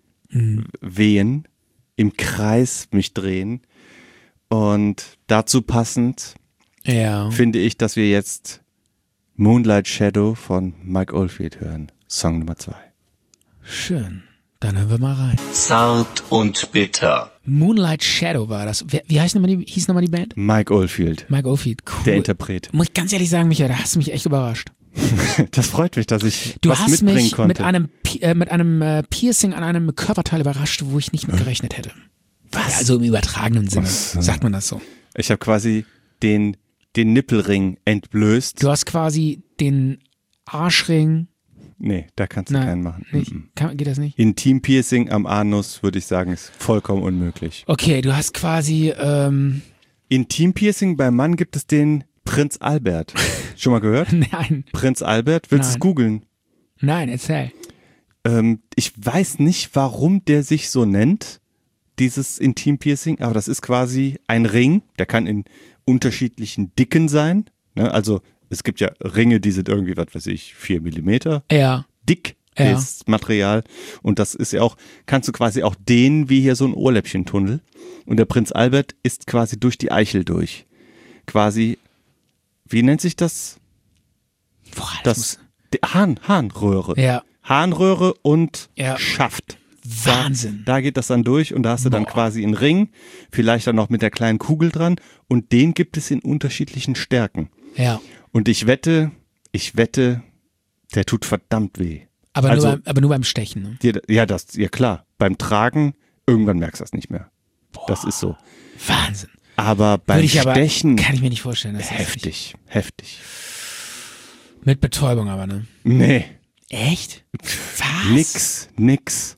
wehen, im Kreis mich drehen und dazu passend Ja. finde ich, dass wir jetzt Moonlight Shadow von Mike Oldfield hören. Song Nummer zwei. Schön. Dann hören wir mal rein. Zart und bitter. Moonlight Shadow war das. Wer, wie heißt nochmal die, hieß nochmal die Band? Mike Oldfield, Mike Oldfield. Cool. der Interpret. Muss ich ganz ehrlich sagen, Michael, da hast du mich echt überrascht. Das freut mich, dass ich Du was hast mitbringen mich konnte. mit einem, Pi- äh, mit einem äh, Piercing an einem Körperteil überrascht, wo ich nicht mit gerechnet hätte. Was? Also im übertragenen Sinne, Was, äh, sagt man das so. Ich habe quasi den, den Nippelring entblößt. Du hast quasi den Arschring. Nee, da kannst du Nein, keinen machen. nicht. Mhm. Kann, geht das nicht? Intim-Piercing am Anus, würde ich sagen, ist vollkommen unmöglich. Okay, du hast quasi, ähm, Intim-Piercing beim Mann gibt es den Prinz Albert. Schon mal gehört? nein, Prinz Albert? Willst du es Nein. googeln? nein, erzähl. Ähm, ich weiß nicht, warum der sich so nennt, dieses Intim-Piercing, aber das ist quasi ein Ring, der kann in unterschiedlichen Dicken sein. Ne? Also es gibt ja Ringe, die sind irgendwie, was weiß ich, vier Millimeter Ja, dick Ja. ist Material und das ist ja auch, kannst du quasi auch dehnen wie hier so ein Ohrläppchentunnel und der Prinz Albert ist quasi durch die Eichel durch. Quasi, wie nennt sich das? boah, das, Das muss, die Hahn, Harnröhre. ja, Harnröhre und Ja. Schaft. Wahnsinn. Da geht das dann durch und da hast du dann Boah. quasi einen Ring, vielleicht dann noch mit der kleinen Kugel dran und den gibt es in unterschiedlichen Stärken. Ja, Und ich wette, ich wette, der tut verdammt weh. aber, Also- nur beim, aber nur beim Stechen. Ne? Dir, ja, das, ja klar. Beim Tragen, irgendwann merkst du das nicht mehr. Das ist so. Wahnsinn. Aber beim Würde ich aber, Stechen, kann ich mir nicht vorstellen. Das ist heftig, heftig. Mit Betäubung aber, ne? Nee. Echt? Was? Nix, nix.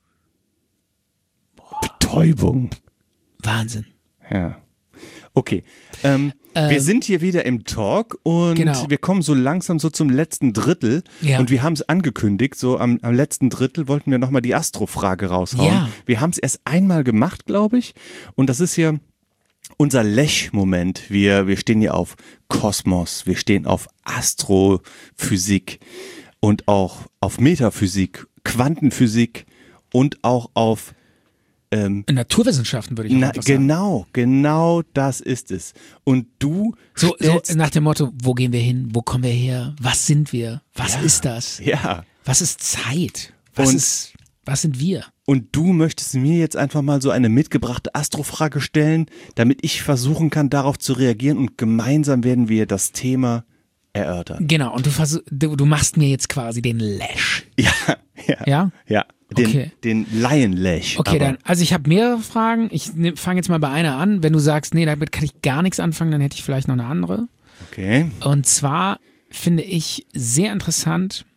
Betäubung. Wahnsinn. Ja. Okay. Ähm, Ähm, wir sind hier wieder im Talk und genau. wir kommen so langsam so zum letzten Drittel. Ja. Und wir haben es angekündigt, so am, am letzten Drittel wollten wir nochmal die Astro-Frage raushauen. Ja. Wir haben es erst einmal gemacht, glaube ich. Und das ist hier unser Lech-Moment. Wir, wir stehen hier auf Kosmos, wir stehen auf Astrophysik und auch auf Metaphysik, Quantenphysik und auch auf ähm, Naturwissenschaften würde ich auch na, einfach sagen. genau, genau das ist es. Und du So, so stellst, nach dem Motto, wo gehen wir hin? Wo kommen wir her? Was sind wir? Was Ja. ist das? ja, Was ist Zeit? Was Und- ist, was sind wir? und du möchtest mir jetzt einfach mal so eine mitgebrachte Astrofrage stellen, damit ich versuchen kann, darauf zu reagieren und gemeinsam werden wir das Thema erörtern. Genau, und du, versuch, du, du machst mir jetzt quasi den Lash. Ja, ja, Ja? ja. Den, Okay. den Lion-Lash. Okay, aber- dann, also ich habe mehrere Fragen. Ich fange jetzt mal bei einer an. Wenn du sagst, nee, damit kann ich gar nichts anfangen, dann hätte ich vielleicht noch eine andere. Okay. Und zwar finde ich sehr interessant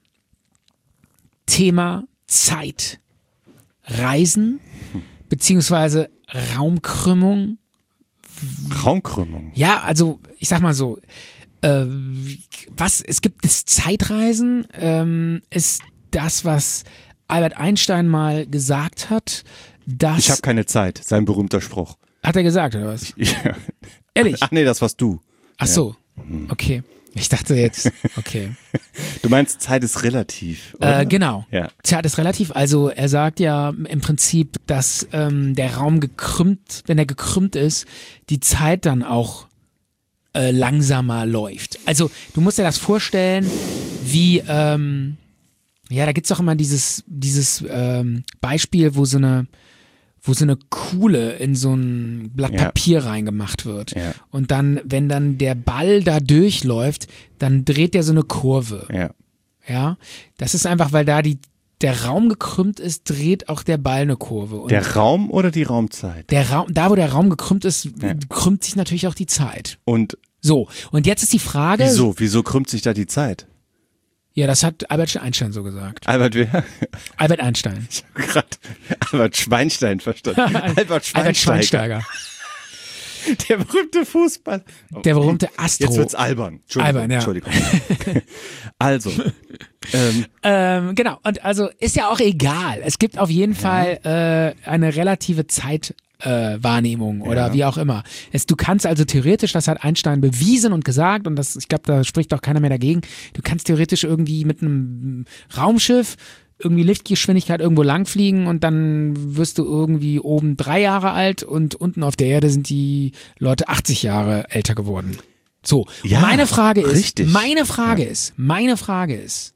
Thema Zeit. Reisen, beziehungsweise Raumkrümmung. Raumkrümmung. Ja, also ich sag mal so, äh, was, es gibt das Zeitreisen, ähm, ist das, was Albert Einstein mal gesagt hat, dass, Ich habe keine Zeit, sein berühmter Spruch. hat er gesagt, oder was? Ja. Ehrlich? Ach nee, das warst du. Ach so, okay. Ich dachte jetzt, okay. Du meinst, Zeit ist relativ. Oder? Äh, genau. Ja. Zeit ist relativ. Also er sagt ja im Prinzip, dass ähm, der Raum gekrümmt, wenn er gekrümmt ist, die Zeit dann auch äh, langsamer läuft. Also du musst dir das vorstellen, wie, ähm, ja, da gibt's doch immer dieses, dieses ähm, Beispiel, wo so eine wo so eine Kuhle in so ein Blatt Ja. Papier reingemacht wird. Ja. Und dann, wenn dann der Ball da durchläuft, dann dreht der so eine Kurve. Ja. Ja, das ist einfach, weil da die, der Raum gekrümmt ist, dreht auch der Ball eine Kurve. Und Der Raum oder die Raumzeit? der Raum, da wo der Raum gekrümmt ist, Ja. krümmt sich natürlich auch die Zeit. Und So, und jetzt ist die Frage. wieso? Wieso krümmt sich da die Zeit? Ja, das hat Albert Einstein so gesagt. Albert wer? Albert Einstein. Ich habe gerade Albert Schweinstein verstanden. Albert Albert Schweinsteiger. Schweinsteiger. Der berühmte Fußball. Oh, Der berühmte Astro. Jetzt wird's albern. Entschuldigung. Albern, ja. Entschuldigung. Also, ähm, Ähm, genau, und also ist ja auch egal. Es gibt auf jeden Fall äh, eine relative Zeitwahrnehmung äh, Wahrnehmung oder Ja. wie auch immer. Es, du kannst also theoretisch, das hat Einstein bewiesen und gesagt, und das, ich glaube, da spricht auch keiner mehr dagegen, du kannst theoretisch irgendwie mit einem Raumschiff irgendwie Lichtgeschwindigkeit irgendwo langfliegen und dann wirst du irgendwie oben drei Jahre alt und unten auf der Erde sind die Leute achtzig Jahre älter geworden. So, Ja, meine Frage ist, richtig. meine Frage ist, meine Frage ist,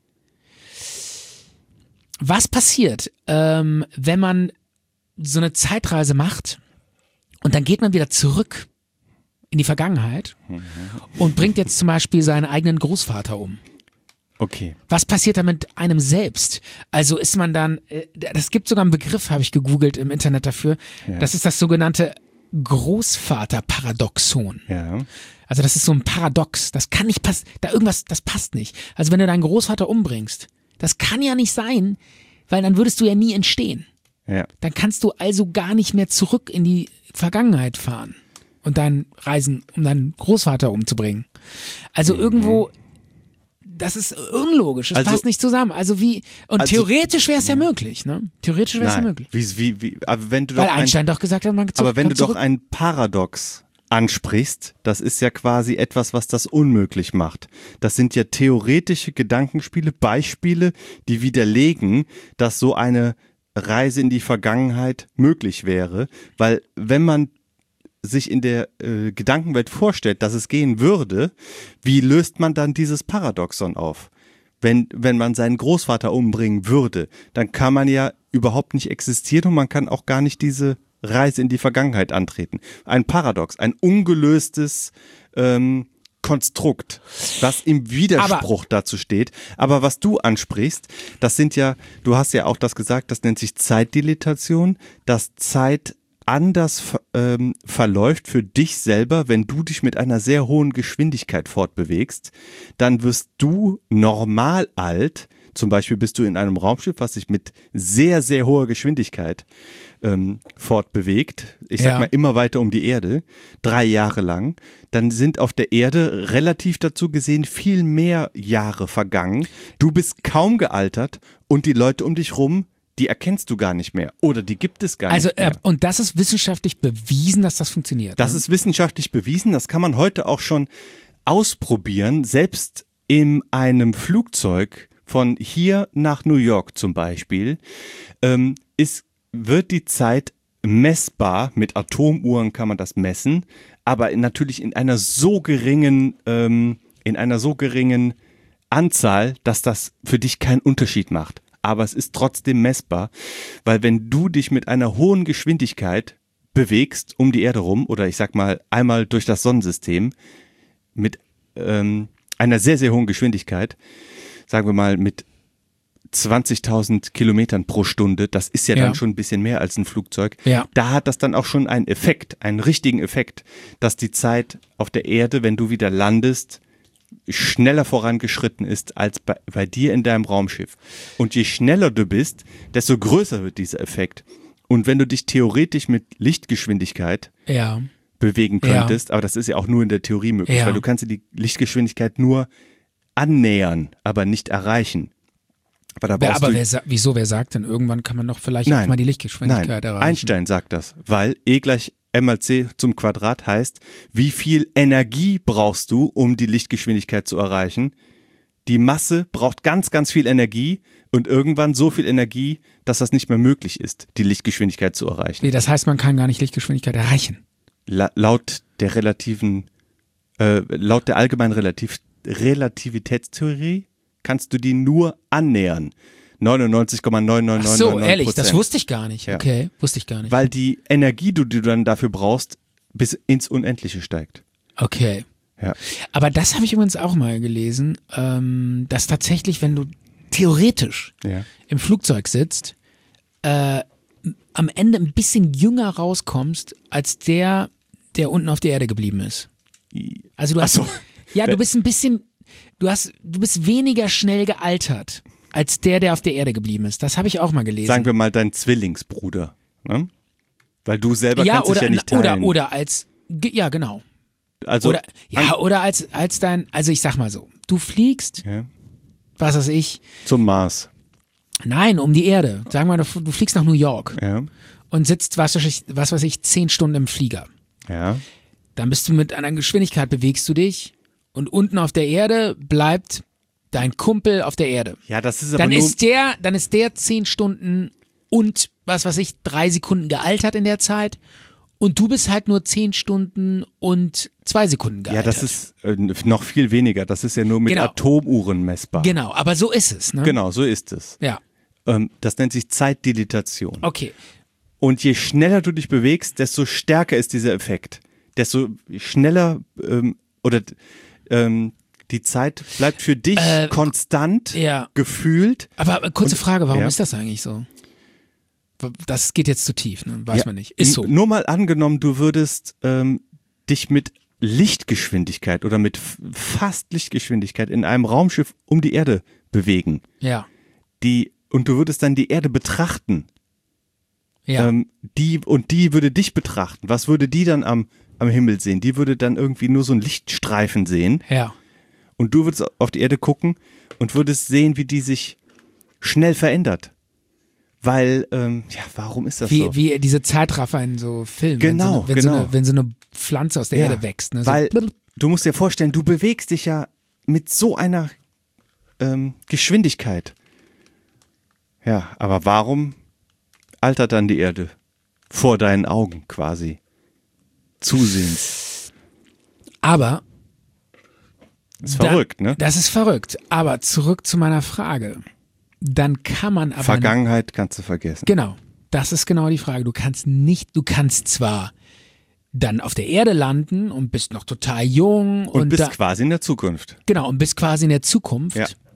was passiert, ähm, wenn man so eine Zeitreise macht und dann geht man wieder zurück in die Vergangenheit und bringt jetzt zum Beispiel seinen eigenen Großvater um? okay. Was passiert da mit einem selbst? Also ist man dann, äh, das gibt sogar einen Begriff, habe ich gegoogelt im Internet dafür, Ja. das ist das sogenannte Großvaterparadoxon. Ja. Also das ist so ein Paradox, das kann nicht passen, da irgendwas, das passt nicht. Also wenn du deinen Großvater umbringst, das kann ja nicht sein, weil dann würdest du ja nie entstehen. Ja. Dann kannst du also gar nicht mehr zurück in die Vergangenheit fahren und dann reisen, um deinen Großvater umzubringen. Also irgendwo, das ist unlogisch, das Also- passt nicht zusammen. Also wie, und Also- theoretisch wäre es ja möglich, ne? Theoretisch wäre es ja Nein. möglich. Wie, wie, wie, aber wenn du Weil doch ein, Einstein doch gesagt hat, man zurück, aber wenn du kann doch zurück. ein Paradox ansprichst, das ist ja quasi etwas, was das unmöglich macht. Das sind ja theoretische Gedankenspiele, Beispiele, die widerlegen, dass so eine Reise in die Vergangenheit möglich wäre, weil wenn man sich in der äh, Gedankenwelt vorstellt, dass es gehen würde, wie löst man dann dieses Paradoxon auf? Wenn, wenn man seinen Großvater umbringen würde, dann kann man ja überhaupt nicht existieren und man kann auch gar nicht diese Reise in die Vergangenheit antreten. Ein Paradox, ein ungelöstes ähm, Konstrukt, das im Widerspruch dazu steht. Aber was du ansprichst, das sind ja, du hast ja auch das gesagt, das nennt sich Zeitdilatation, dass Zeit anders ver- ähm, verläuft für dich selber, wenn du dich mit einer sehr hohen Geschwindigkeit fortbewegst, dann wirst du normal alt. Zum Beispiel bist du in einem Raumschiff, was sich mit sehr, sehr hoher Geschwindigkeit ähm, fortbewegt. Ich sag Ja. mal immer weiter um die Erde, drei Jahre lang. Dann sind auf der Erde relativ dazu gesehen viel mehr Jahre vergangen. Du bist kaum gealtert und die Leute um dich rum, die erkennst du gar nicht mehr. Oder die gibt es gar Also, nicht mehr. äh, und das ist wissenschaftlich bewiesen, dass das funktioniert. Das ne? ist wissenschaftlich bewiesen, das kann man heute auch schon ausprobieren, selbst in einem Flugzeug von hier nach New York zum Beispiel, ähm, ist, wird die Zeit messbar, mit Atomuhren kann man das messen, aber in, natürlich in einer so geringen, ähm, in einer so geringen Anzahl, dass das für dich keinen Unterschied macht. Aber es ist trotzdem messbar, weil wenn du dich mit einer hohen Geschwindigkeit bewegst um die Erde rum oder ich sag mal einmal durch das Sonnensystem mit ähm, einer sehr, sehr hohen Geschwindigkeit, sagen wir mal mit zwanzigtausend Kilometern pro Stunde, das ist ja, Ja. dann schon ein bisschen mehr als ein Flugzeug, Ja. da hat das dann auch schon einen Effekt, einen richtigen Effekt, dass die Zeit auf der Erde, wenn du wieder landest, schneller vorangeschritten ist als bei, bei dir in deinem Raumschiff. Und je schneller du bist, desto größer wird dieser Effekt. Und wenn du dich theoretisch mit Lichtgeschwindigkeit Ja. bewegen Ja. könntest, aber das ist ja auch nur in der Theorie möglich, Ja. weil du kannst dir die Lichtgeschwindigkeit nur annähern, aber nicht erreichen. Aber da Wer, brauchst aber du wer, sa- wieso, wer sagt denn, irgendwann kann man doch vielleicht Nein. auch mal die Lichtgeschwindigkeit Nein, erreichen? Einstein sagt das, weil E gleich M mal C zum Quadrat heißt, wie viel Energie brauchst du, um die Lichtgeschwindigkeit zu erreichen? Die Masse braucht ganz, ganz viel Energie und irgendwann so viel Energie, dass das nicht mehr möglich ist, die Lichtgeschwindigkeit zu erreichen. Nee, das heißt, man kann gar nicht Lichtgeschwindigkeit erreichen. La laut der relativen, äh, laut der allgemeinen Relativ Relativitätstheorie kannst du die nur annähern. neunundneunzig Komma neun neun Ach neun so, neun neun ehrlich, das Prozent. wusste ich gar nicht. Ja. Okay, wusste ich gar nicht. Weil die Energie, die du dann dafür brauchst, bis ins Unendliche steigt. Okay. Ja. Aber das habe ich übrigens auch mal gelesen, ähm, dass tatsächlich, wenn du theoretisch Ja. im Flugzeug sitzt, äh, am Ende ein bisschen jünger rauskommst, als der, der unten auf der Erde geblieben ist. Also du hast, Ach so. ja, du bist ein bisschen, du hast, du bist weniger schnell gealtert, als der, der auf der Erde geblieben ist. Das habe ich auch mal gelesen. Sagen wir mal dein Zwillingsbruder. Ne? Weil du selber ja, kannst oder, dich ja nicht oder, teilen. oder als, ge- ja, genau. also, Oder, ja, oder als, als dein, also ich sag mal so, du fliegst, ja, was weiß ich, zum Mars. nein, um die Erde. Sagen wir mal, du, du fliegst nach New York Ja, und sitzt, was weiß ich, was weiß ich, zehn Stunden im Flieger. ja. Dann bist du mit einer Geschwindigkeit, bewegst du dich und unten auf der Erde bleibt dein Kumpel auf der Erde. Ja, das ist aber Dann nur... ist der, dann ist der zehn Stunden und was weiß ich, drei Sekunden gealtert in der Zeit und du bist halt nur zehn Stunden und zwei Sekunden ja, gealtert. das ist äh, noch viel weniger. Das ist ja nur mit Genau. Atomuhren messbar. Genau, aber so ist es, ne? Genau, so ist es. Ja, Ähm, das nennt sich Zeitdilatation. okay. Und je schneller du dich bewegst, desto stärker ist dieser Effekt. Desto schneller ähm, oder ähm, die Zeit bleibt für dich Äh, konstant ja. gefühlt. Aber äh, kurze Und- Frage, warum ja. ist das eigentlich so? Das geht jetzt zu tief, ne? Weiß Ja, man nicht. Ist so. n- Nur mal angenommen, du würdest ähm, dich mit Lichtgeschwindigkeit oder mit f- fast Lichtgeschwindigkeit in einem Raumschiff um die Erde bewegen. Ja, Die, und du würdest dann die Erde betrachten. ja. Ähm, die, und die würde dich betrachten. Was würde die dann am, am Himmel sehen? Die würde dann irgendwie nur so einen Lichtstreifen sehen. ja. Und du würdest auf die Erde gucken und würdest sehen, wie die sich schnell verändert. Weil, ähm, ja, warum ist das Wie, so? wie diese Zeitraffer in so Filmen. Genau, wenn so eine, wenn, genau. So eine, wenn so eine Pflanze aus der Ja, Erde wächst. Ne? So Weil blub. du musst dir vorstellen, du bewegst dich ja mit so einer ähm, Geschwindigkeit. Ja, aber warum altert dann die Erde? Vor deinen Augen quasi. Zusehends. Aber Ist dann- verrückt, ne? Das ist verrückt. Aber zurück zu meiner Frage. Dann kann man aber Vergangenheit kannst du vergessen. Genau, das ist genau die Frage. Du kannst nicht, du kannst zwar dann auf der Erde landen und bist noch total jung Und, und, bist da, quasi in der Zukunft. genau und bist quasi in der Zukunft,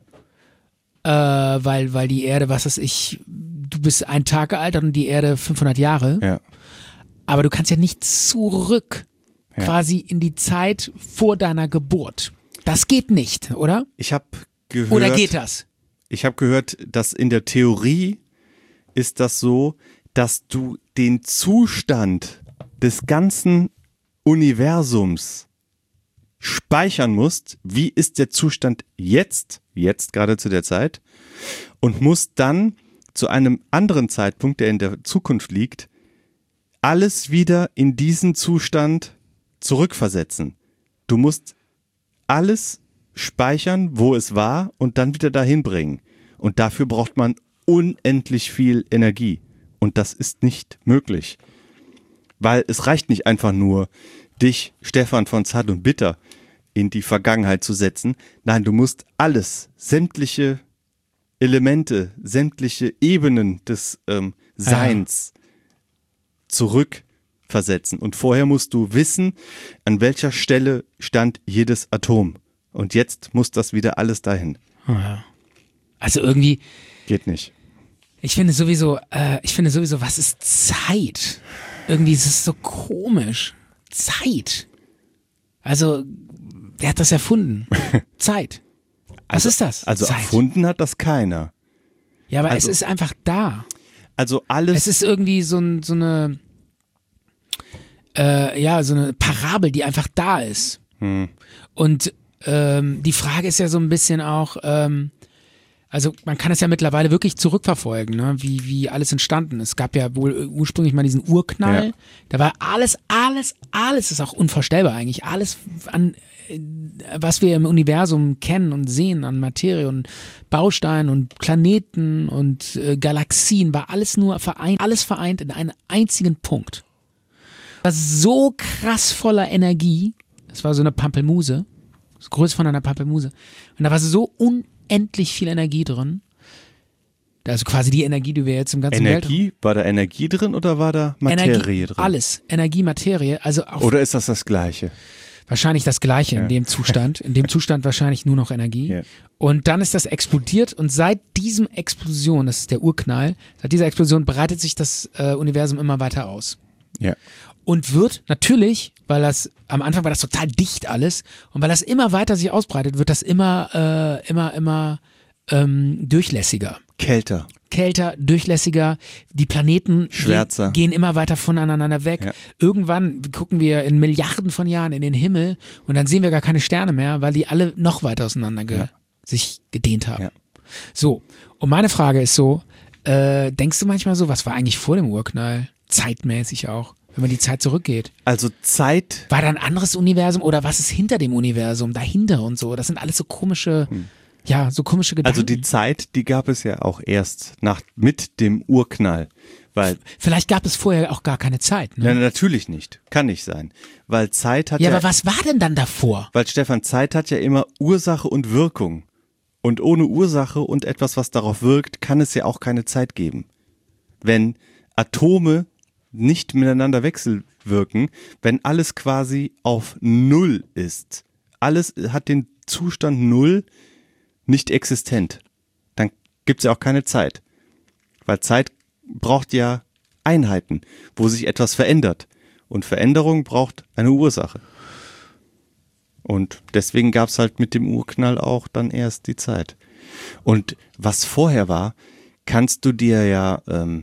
Ja. äh, weil weil die Erde, was weiß ich, du bist einen Tag gealtert und die Erde fünfhundert Jahre. Ja. aber du kannst ja nicht zurück, Ja. quasi in die Zeit vor deiner Geburt. Das geht nicht, oder? Ich habe gehört, Oder geht das? ich habe gehört, dass in der Theorie ist das so, dass du den Zustand des ganzen Universums speichern musst. Wie ist der Zustand jetzt, jetzt gerade zu der Zeit, und musst dann zu einem anderen Zeitpunkt, der in der Zukunft liegt, alles wieder in diesen Zustand zurückversetzen. Du musst alles speichern, wo es war, und dann wieder dahin bringen. Und dafür braucht man unendlich viel Energie. Und das ist nicht möglich. Weil es reicht nicht einfach nur, dich, Stefan von Zart und Bitter, in die Vergangenheit zu setzen. Nein, du musst alles, sämtliche Elemente, sämtliche Ebenen des ähm, Seins ja. zurückversetzen. Und vorher musst du wissen, an welcher Stelle stand jedes Atom. Und jetzt muss das wieder alles dahin. Oh ja. Also irgendwie. Geht nicht. Ich finde sowieso, äh, ich finde sowieso, was ist Zeit? Irgendwie ist es so komisch. Zeit. Also, wer hat das erfunden? Zeit. Was also, ist das? Also Zeit. Erfunden hat das keiner. Ja, aber also, es ist einfach da. Also alles. Es ist irgendwie so, ein, so eine, äh, ja, so eine Parabel, die einfach da ist. Hm. Und ähm, die Frage ist ja so ein bisschen auch, ähm, also man kann es ja mittlerweile wirklich zurückverfolgen, ne? wie, wie alles entstanden ist. Es gab ja wohl ursprünglich mal diesen Urknall. Ja. Da war alles, alles, alles ist auch unvorstellbar eigentlich. Alles an, was wir im Universum kennen und sehen an Materie und Bausteinen und Planeten und äh, Galaxien, war alles nur vereint, alles vereint in einem einzigen Punkt. War so krass voller Energie. Das war so eine Pampelmuse. Das Größe von einer Pampelmuse. Und da war so unendlich viel Energie drin. Also quasi die Energie, die wir jetzt im ganzen Energie? War da Energie drin oder war da Materie Energie, drin? Alles. Energie, Materie. Also auf Oder ist das das Gleiche? wahrscheinlich das Gleiche Ja. in dem Zustand. In dem Zustand wahrscheinlich nur noch Energie. Ja. Und dann ist das explodiert und seit diesem Explosion, das ist der Urknall, seit dieser Explosion breitet sich das äh, Universum immer weiter aus. Ja. Und wird natürlich, weil das, am Anfang war das total dicht alles, und weil das immer weiter sich ausbreitet, wird das immer, äh, immer, immer ähm, durchlässiger. Kälter. Kälter, durchlässiger, die Planeten Schwärzer. Gehen, gehen immer weiter voneinander weg. Ja. Irgendwann gucken wir in Milliarden von Jahren in den Himmel und dann sehen wir gar keine Sterne mehr, weil die alle noch weiter auseinander ge Ja. sich gedehnt haben. Ja. So, und meine Frage ist so, äh, denkst du manchmal so, was war eigentlich vor dem Urknall? Zeitmäßig auch, wenn man die Zeit zurückgeht. Also Zeit. War da ein anderes Universum oder was ist hinter dem Universum, dahinter und so? Das sind alles so komische, ja, so komische Gedanken. Also die Zeit, die gab es ja auch erst nach, mit dem Urknall. Weil, Vielleicht gab es vorher auch gar keine Zeit. Ne? na, natürlich nicht. Kann nicht sein. Weil Zeit hat ja, Ja, aber was war denn dann davor? weil Stefan, Zeit hat ja immer Ursache und Wirkung. Und ohne Ursache und etwas, was darauf wirkt, kann es ja auch keine Zeit geben. Wenn Atome nicht miteinander wechselwirken, wenn alles quasi auf Null ist, alles hat den Zustand Null, nicht existent, dann gibt es ja auch keine Zeit. Weil Zeit braucht ja Einheiten, wo sich etwas verändert. Und Veränderung braucht eine Ursache. Und deswegen gab es halt mit dem Urknall auch dann erst die Zeit. Und was vorher war, kannst du dir ja, ähm,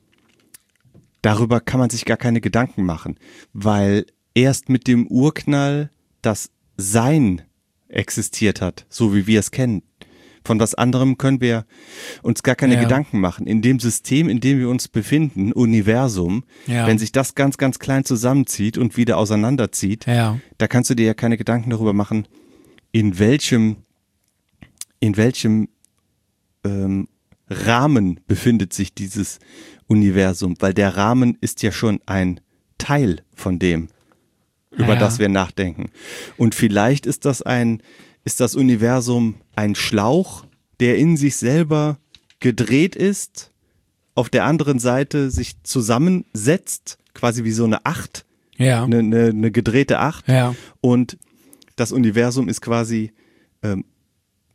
darüber kann man sich gar keine Gedanken machen, weil erst mit dem Urknall das Sein existiert hat, so wie wir es kennen. Von was anderem können wir uns gar keine Ja. Gedanken machen. In dem System, in dem wir uns befinden, Universum, Ja. wenn sich das ganz, ganz klein zusammenzieht und wieder auseinanderzieht, Ja. da kannst du dir ja keine Gedanken darüber machen, in welchem, in welchem ähm, Rahmen befindet sich dieses Universum, weil der Rahmen ist ja schon ein Teil von dem, über Ja. das wir nachdenken. Und vielleicht ist das ein, ist das Universum ein Schlauch, der in sich selber gedreht ist, auf der anderen Seite sich zusammensetzt, quasi wie so eine Acht, Ja. eine, eine, eine gedrehte Acht. Ja. Und das Universum ist quasi ähm,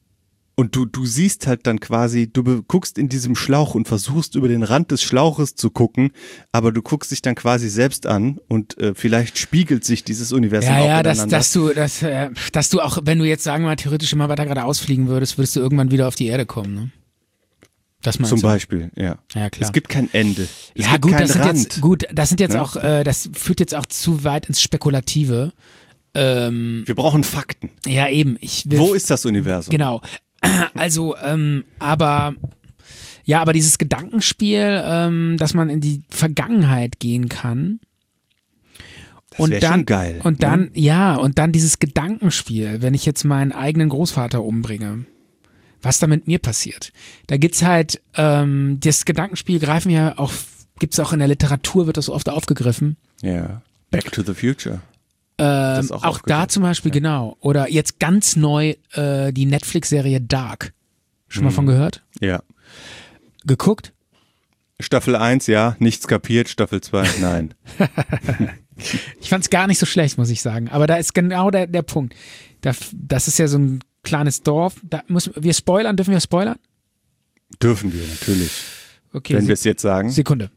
Und du, du siehst halt dann quasi, du be- guckst in diesem Schlauch und versuchst über den Rand des Schlauches zu gucken, aber du guckst dich dann quasi selbst an und äh, vielleicht spiegelt sich dieses Universum Ja, auch ja, dass, miteinander. dass du, dass, äh, dass du auch, wenn du jetzt sagen wir mal theoretisch immer weiter geradeaus fliegen würdest, würdest du irgendwann wieder auf die Erde kommen, ne? Das meinst Zum du? Beispiel, ja. Ja, klar. Es gibt kein Ende. Es Ja, gibt gut, keinen das sind Rand. jetzt, gut, das sind jetzt Ne? auch, äh, das führt jetzt auch zu weit ins Spekulative. Ähm, Wir brauchen Fakten. ja, eben. Ich will, Wo ist das Universum? Genau. Also, ähm, aber ja, aber dieses Gedankenspiel, ähm, dass man in die Vergangenheit gehen kann. Das und wär dann, schon geil, Und ne? dann, ja, und dann dieses Gedankenspiel, wenn ich jetzt meinen eigenen Großvater umbringe, was da mit mir passiert. Da gibt's halt, ähm, das Gedankenspiel greifen ja auch, gibt's auch in der Literatur, wird das oft aufgegriffen. Ja. Back to the Future. Ähm, Das ist auch auch da aufgegriffen, zum Beispiel, genau. Oder jetzt ganz neu äh, die Netflix-Serie Dark. Schon mal Mhm. von gehört? Ja. Geguckt? Staffel eins, ja, nichts kapiert. Staffel zwei, nein. Ich fand's gar nicht so schlecht, muss ich sagen. Aber da ist genau der, der Punkt. Da, das ist ja so ein kleines Dorf. Da muss, wir spoilern, dürfen wir spoilern? Dürfen wir, natürlich. Okay, Wenn Se- wir es jetzt sagen. Sekunde.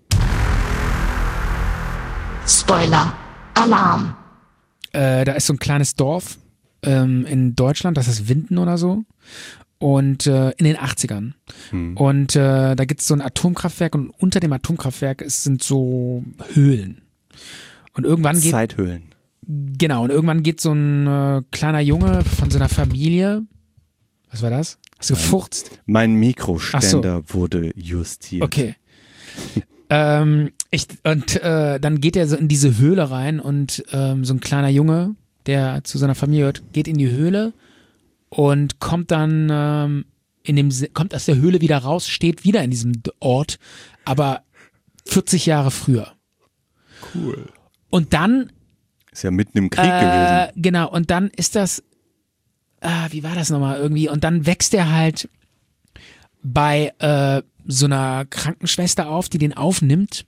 Spoiler. Alarm. Äh, da ist so ein kleines Dorf ähm, in Deutschland, das ist Winden oder so. Und äh, in den achtzigern. Hm. Und äh, da gibt's so ein Atomkraftwerk und unter dem Atomkraftwerk ist, sind so Höhlen. Und irgendwann geht Zeithöhlen. Genau, und irgendwann geht so ein äh, kleiner Junge von so einer Familie. Was war das? Hast du gefurzt? Mein Mikroständer wurde justiert. Okay. ähm, ich, und äh, dann geht er so in diese Höhle rein und ähm, so ein kleiner Junge, der zu seiner Familie gehört, geht in die Höhle und kommt dann ähm, in dem Se- kommt aus der Höhle wieder raus, steht wieder in diesem D- Ort, aber vierzig Jahre früher. Cool. Und dann Ist ja mitten im Krieg Äh, gewesen. genau, und dann ist das, ah, wie war das nochmal irgendwie? Und dann wächst er halt bei äh, so einer Krankenschwester auf, die den aufnimmt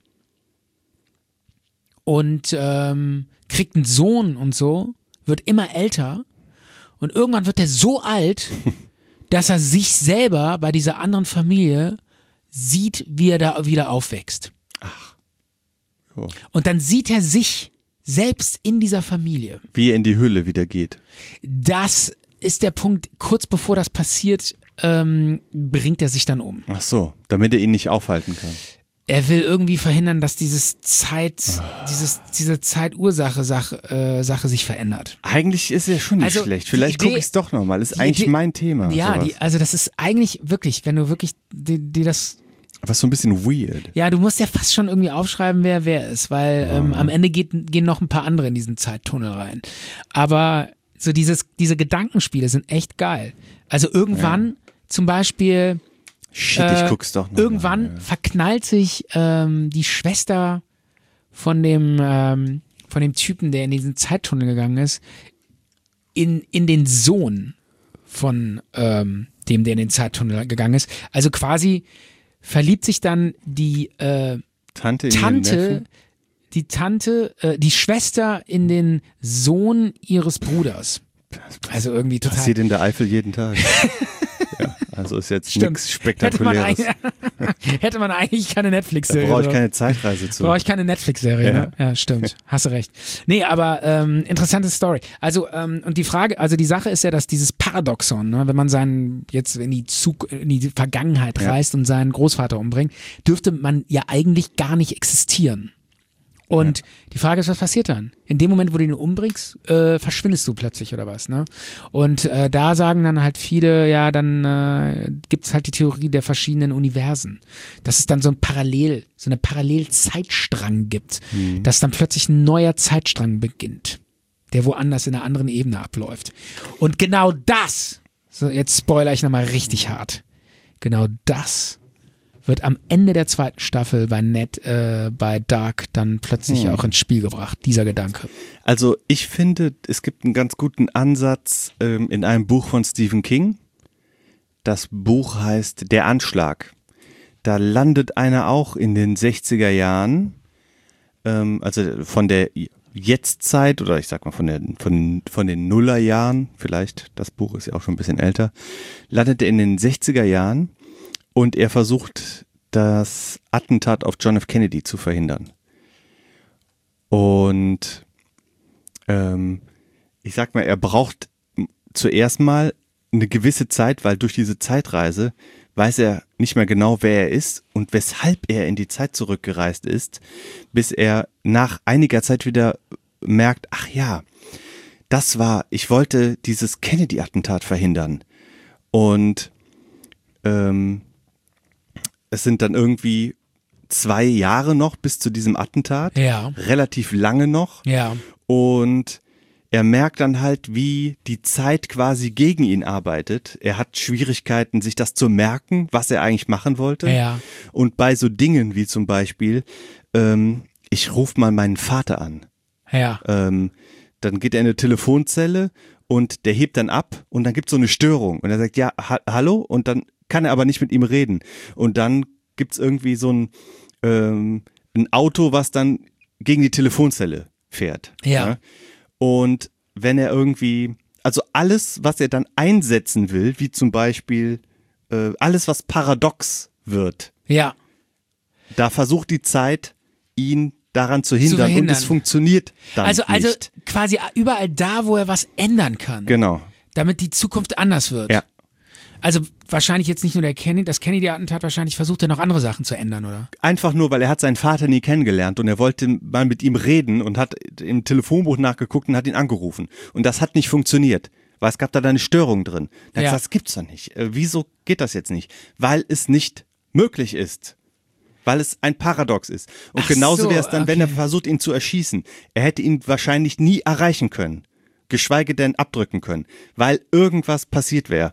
und ähm, kriegt einen Sohn und so, wird immer älter und irgendwann wird er so alt, dass er sich selber bei dieser anderen Familie sieht, wie er da wieder aufwächst. Jo. Und dann sieht er sich selbst in dieser Familie. Wie er in die Höhle wieder geht. Das ist der Punkt, kurz bevor das passiert, ähm, bringt er sich dann um. Ach so, damit er ihn nicht aufhalten kann. Er will irgendwie verhindern, dass dieses Zeit, dieses, diese Zeitursache Sache, äh, Sache sich verändert. Eigentlich ist er schon nicht Also, schlecht. die Vielleicht Idee- gucke ich es doch nochmal. Ist die eigentlich Idee- mein Thema. Ja, sowas. die, also das ist eigentlich wirklich, wenn du wirklich dir die das, Was so ein bisschen weird. ja, du musst ja fast schon irgendwie aufschreiben, wer wer ist, weil ähm, am Ende geht, gehen noch ein paar andere in diesen Zeittunnel rein. Aber so dieses, diese Gedankenspiele sind echt geil. Also irgendwann zum Beispiel Shit, Äh, ich guck's doch noch Irgendwann mal. verknallt sich ähm, die Schwester von dem ähm, von dem Typen, der in diesen Zeittunnel gegangen ist, in in den Sohn von ähm, dem, der in den Zeittunnel gegangen ist. Also quasi verliebt sich dann die äh, Tante in den Tante, Neffen? die Tante, äh, die Schwester in den Sohn ihres Bruders. Also irgendwie total. Passiert in der Eifel jeden Tag. Ja, also ist jetzt Stimmt. nichts Hätte man, Spektakuläres. eigentlich, hätte man eigentlich keine Da Netflix-Serie. brauche ich draus. keine Zeitreise zu. Brauche ich keine Netflix-Serie, ne? Ja, stimmt. Hast du recht. Nee, aber ähm, interessante Story. Also, ähm, und die Frage, also die Sache ist ja, dass dieses Paradoxon, ne, wenn man seinen jetzt in die Zug, in die Vergangenheit Ja. reist und seinen Großvater umbringt, dürfte man ja eigentlich gar nicht existieren. Und die Frage ist, was passiert dann? In dem Moment, wo du ihn umbringst, äh, verschwindest du plötzlich oder was, ne? Und äh, da sagen dann halt viele, ja, dann äh, gibt's halt die Theorie der verschiedenen Universen. Dass es dann so ein Parallel, so eine Parallelzeitstrang gibt, dass dann plötzlich ein neuer Zeitstrang beginnt, der woanders in einer anderen Ebene abläuft. Und genau das, so jetzt spoiler ich nochmal richtig hart, genau das wird am Ende der zweiten Staffel bei Net, äh, bei Dark dann plötzlich Hm. auch ins Spiel gebracht, dieser Gedanke. Also ich finde, es gibt einen ganz guten Ansatz ähm, in einem Buch von Stephen King. Das Buch heißt Der Anschlag. Da landet einer auch in den sechziger Jahren, ähm, also von der Jetztzeit oder ich sag mal von, der, von, von den Nullerjahren, vielleicht, das Buch ist ja auch schon ein bisschen älter, landet er in den sechziger Jahren und er versucht, das Attentat auf John F. Kennedy zu verhindern. Und ähm, ich sag mal, er braucht zuerst mal eine gewisse Zeit, weil durch diese Zeitreise weiß er nicht mehr genau, wer er ist und weshalb er in die Zeit zurückgereist ist, bis er nach einiger Zeit wieder merkt, ach ja, das war, ich wollte dieses Kennedy-Attentat verhindern. Und ähm, es sind dann irgendwie zwei Jahre noch bis zu diesem Attentat, Ja. relativ lange noch. Ja. Und er merkt dann halt, wie die Zeit quasi gegen ihn arbeitet. Er hat Schwierigkeiten, sich das zu merken, was er eigentlich machen wollte. Ja. Und bei so Dingen wie zum Beispiel, ähm, ich rufe mal meinen Vater an. Ja. Ähm, dann geht er in eine Telefonzelle und der hebt dann ab und dann gibt es so eine Störung. Und er sagt, ja, ha- hallo? Und dann kann er aber nicht mit ihm reden. Und dann gibt es irgendwie so ein, ähm, ein Auto, was dann gegen die Telefonzelle fährt. Ja. Und wenn er irgendwie, also alles, was er dann einsetzen will, wie zum Beispiel äh, alles, was paradox wird, Ja. da versucht die Zeit, ihn daran zu hindern, verhindern. und es funktioniert dann Also, also nicht. quasi überall da, wo er was ändern kann, Genau, damit die Zukunft anders wird. ja. Also wahrscheinlich jetzt nicht nur der Kennedy, das Kennedy-Attentat, wahrscheinlich versucht er noch andere Sachen zu ändern, oder? Einfach nur, weil er hat seinen Vater nie kennengelernt und er wollte mal mit ihm reden und hat im Telefonbuch nachgeguckt und hat ihn angerufen. Und das hat nicht funktioniert, weil es gab da eine Störung drin. Da hat Ja. gesagt, das gibt's doch nicht. Äh, wieso geht das jetzt nicht? Weil es nicht möglich ist. Weil es ein Paradox ist. Und Ach genauso so, wäre es dann, wenn er okay. versucht, ihn zu erschießen. Er hätte ihn wahrscheinlich nie erreichen können. Geschweige denn abdrücken können. Weil irgendwas passiert wäre.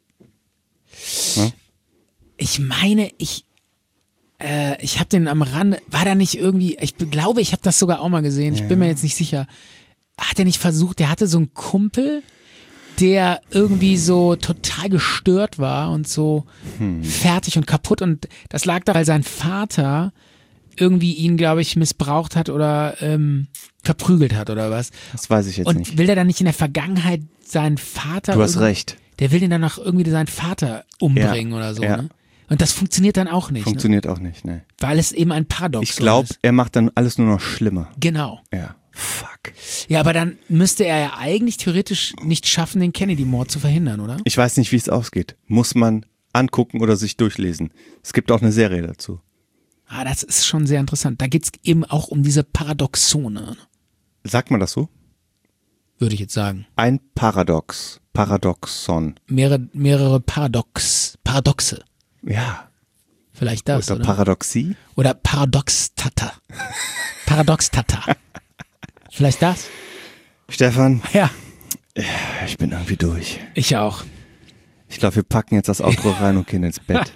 Ich meine, ich, äh, ich habe den am Rande, war da nicht irgendwie, ich be- glaube, ich habe das sogar auch mal gesehen, ich bin mir jetzt nicht sicher. Hat er nicht versucht, der hatte so einen Kumpel, der irgendwie so total gestört war und so fertig und kaputt und das lag da, weil sein Vater irgendwie ihn, glaube ich, missbraucht hat oder ähm, verprügelt hat oder was. Das weiß ich jetzt Und nicht. will der dann nicht in der Vergangenheit seinen Vater Du hast irgendwie- recht. Der will den dann noch irgendwie seinen Vater umbringen Ja, oder so, ja. ne? Und das funktioniert dann auch nicht, ne? Funktioniert auch nicht, ne. Weil es eben ein Paradox Ich glaube, ist. er macht dann alles nur noch schlimmer. Genau. Ja. Fuck. Ja, aber dann müsste er ja eigentlich theoretisch nicht schaffen, den Kennedy-Mord zu verhindern, oder? Ich weiß nicht, wie es ausgeht. Muss man angucken oder sich durchlesen. Es gibt auch eine Serie dazu. Ah, das ist schon sehr interessant. Da geht's eben auch um diese Paradoxone, Sagt man das so? würde ich jetzt sagen. Ein Paradox. Paradoxon. Mehrere, mehrere Paradox, Paradoxe. Ja. Vielleicht das, Oder oder? Paradoxie? Oder Paradoxtata. Paradoxtata. Vielleicht das? Stefan, Ja, ich bin irgendwie durch. ich auch. Ich glaube, wir packen jetzt das Outro rein und gehen ins Bett.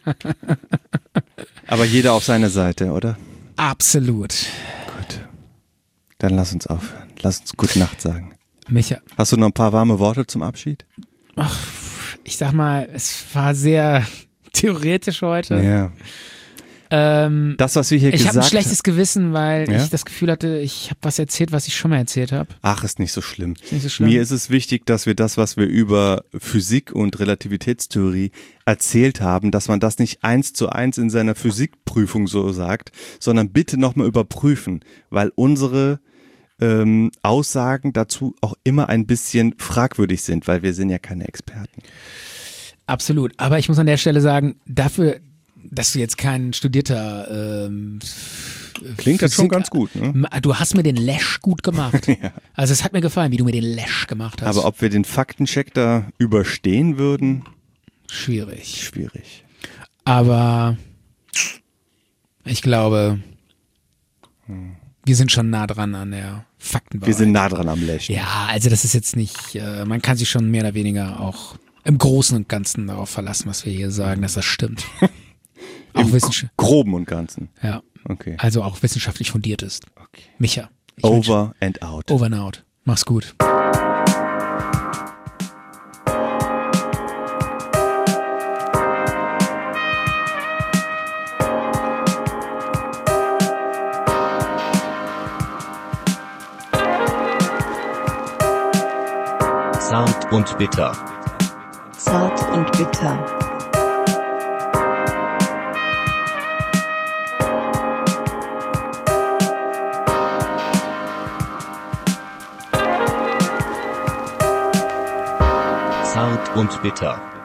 Aber jeder auf seine Seite, oder? Absolut. Gut. Dann lass uns aufhören. Lass uns Gute Nacht sagen. Micha, Hast du noch ein paar warme Worte zum Abschied? ich sag mal, es war sehr theoretisch heute. Ja. Ähm, Das, was wir hier ich habe gesagt ein schlechtes Gewissen, weil Ja? ich das Gefühl hatte, ich habe was erzählt, was ich schon mal erzählt habe. Ach, ist nicht so schlimm. Ist nicht so schlimm. Mir ist es wichtig, dass wir das, was wir über Physik und Relativitätstheorie erzählt haben, dass man das nicht eins zu eins in seiner Physikprüfung so sagt, sondern bitte nochmal überprüfen, weil unsere ähm, Aussagen dazu auch immer ein bisschen fragwürdig sind, weil wir sind ja keine Experten. Absolut. Aber ich muss an der Stelle sagen, dafür, dass du jetzt kein studierter ähm, Klingt das schon Physik- ganz gut, ne? Ma- Du hast mir den Lash gut gemacht. Also es hat mir gefallen, wie du mir den Lash gemacht hast. Aber ob wir den Faktencheck da überstehen würden, Schwierig. schwierig. Aber ich glaube, wir sind schon nah dran an der Faktenwahrheit. Wir sind nah dran am Lächeln. Ja, also das ist jetzt nicht, äh, man kann sich schon mehr oder weniger auch im Großen und Ganzen darauf verlassen, was wir hier sagen, dass das stimmt. auch Im wissenschaftlich, Groben und Ganzen. ja, Okay. also auch wissenschaftlich fundiert ist. Okay. Micha. ich wünsch- Over and out. Over and out. Mach's gut. Zart und bitter. Zart und bitter. Zart und bitter.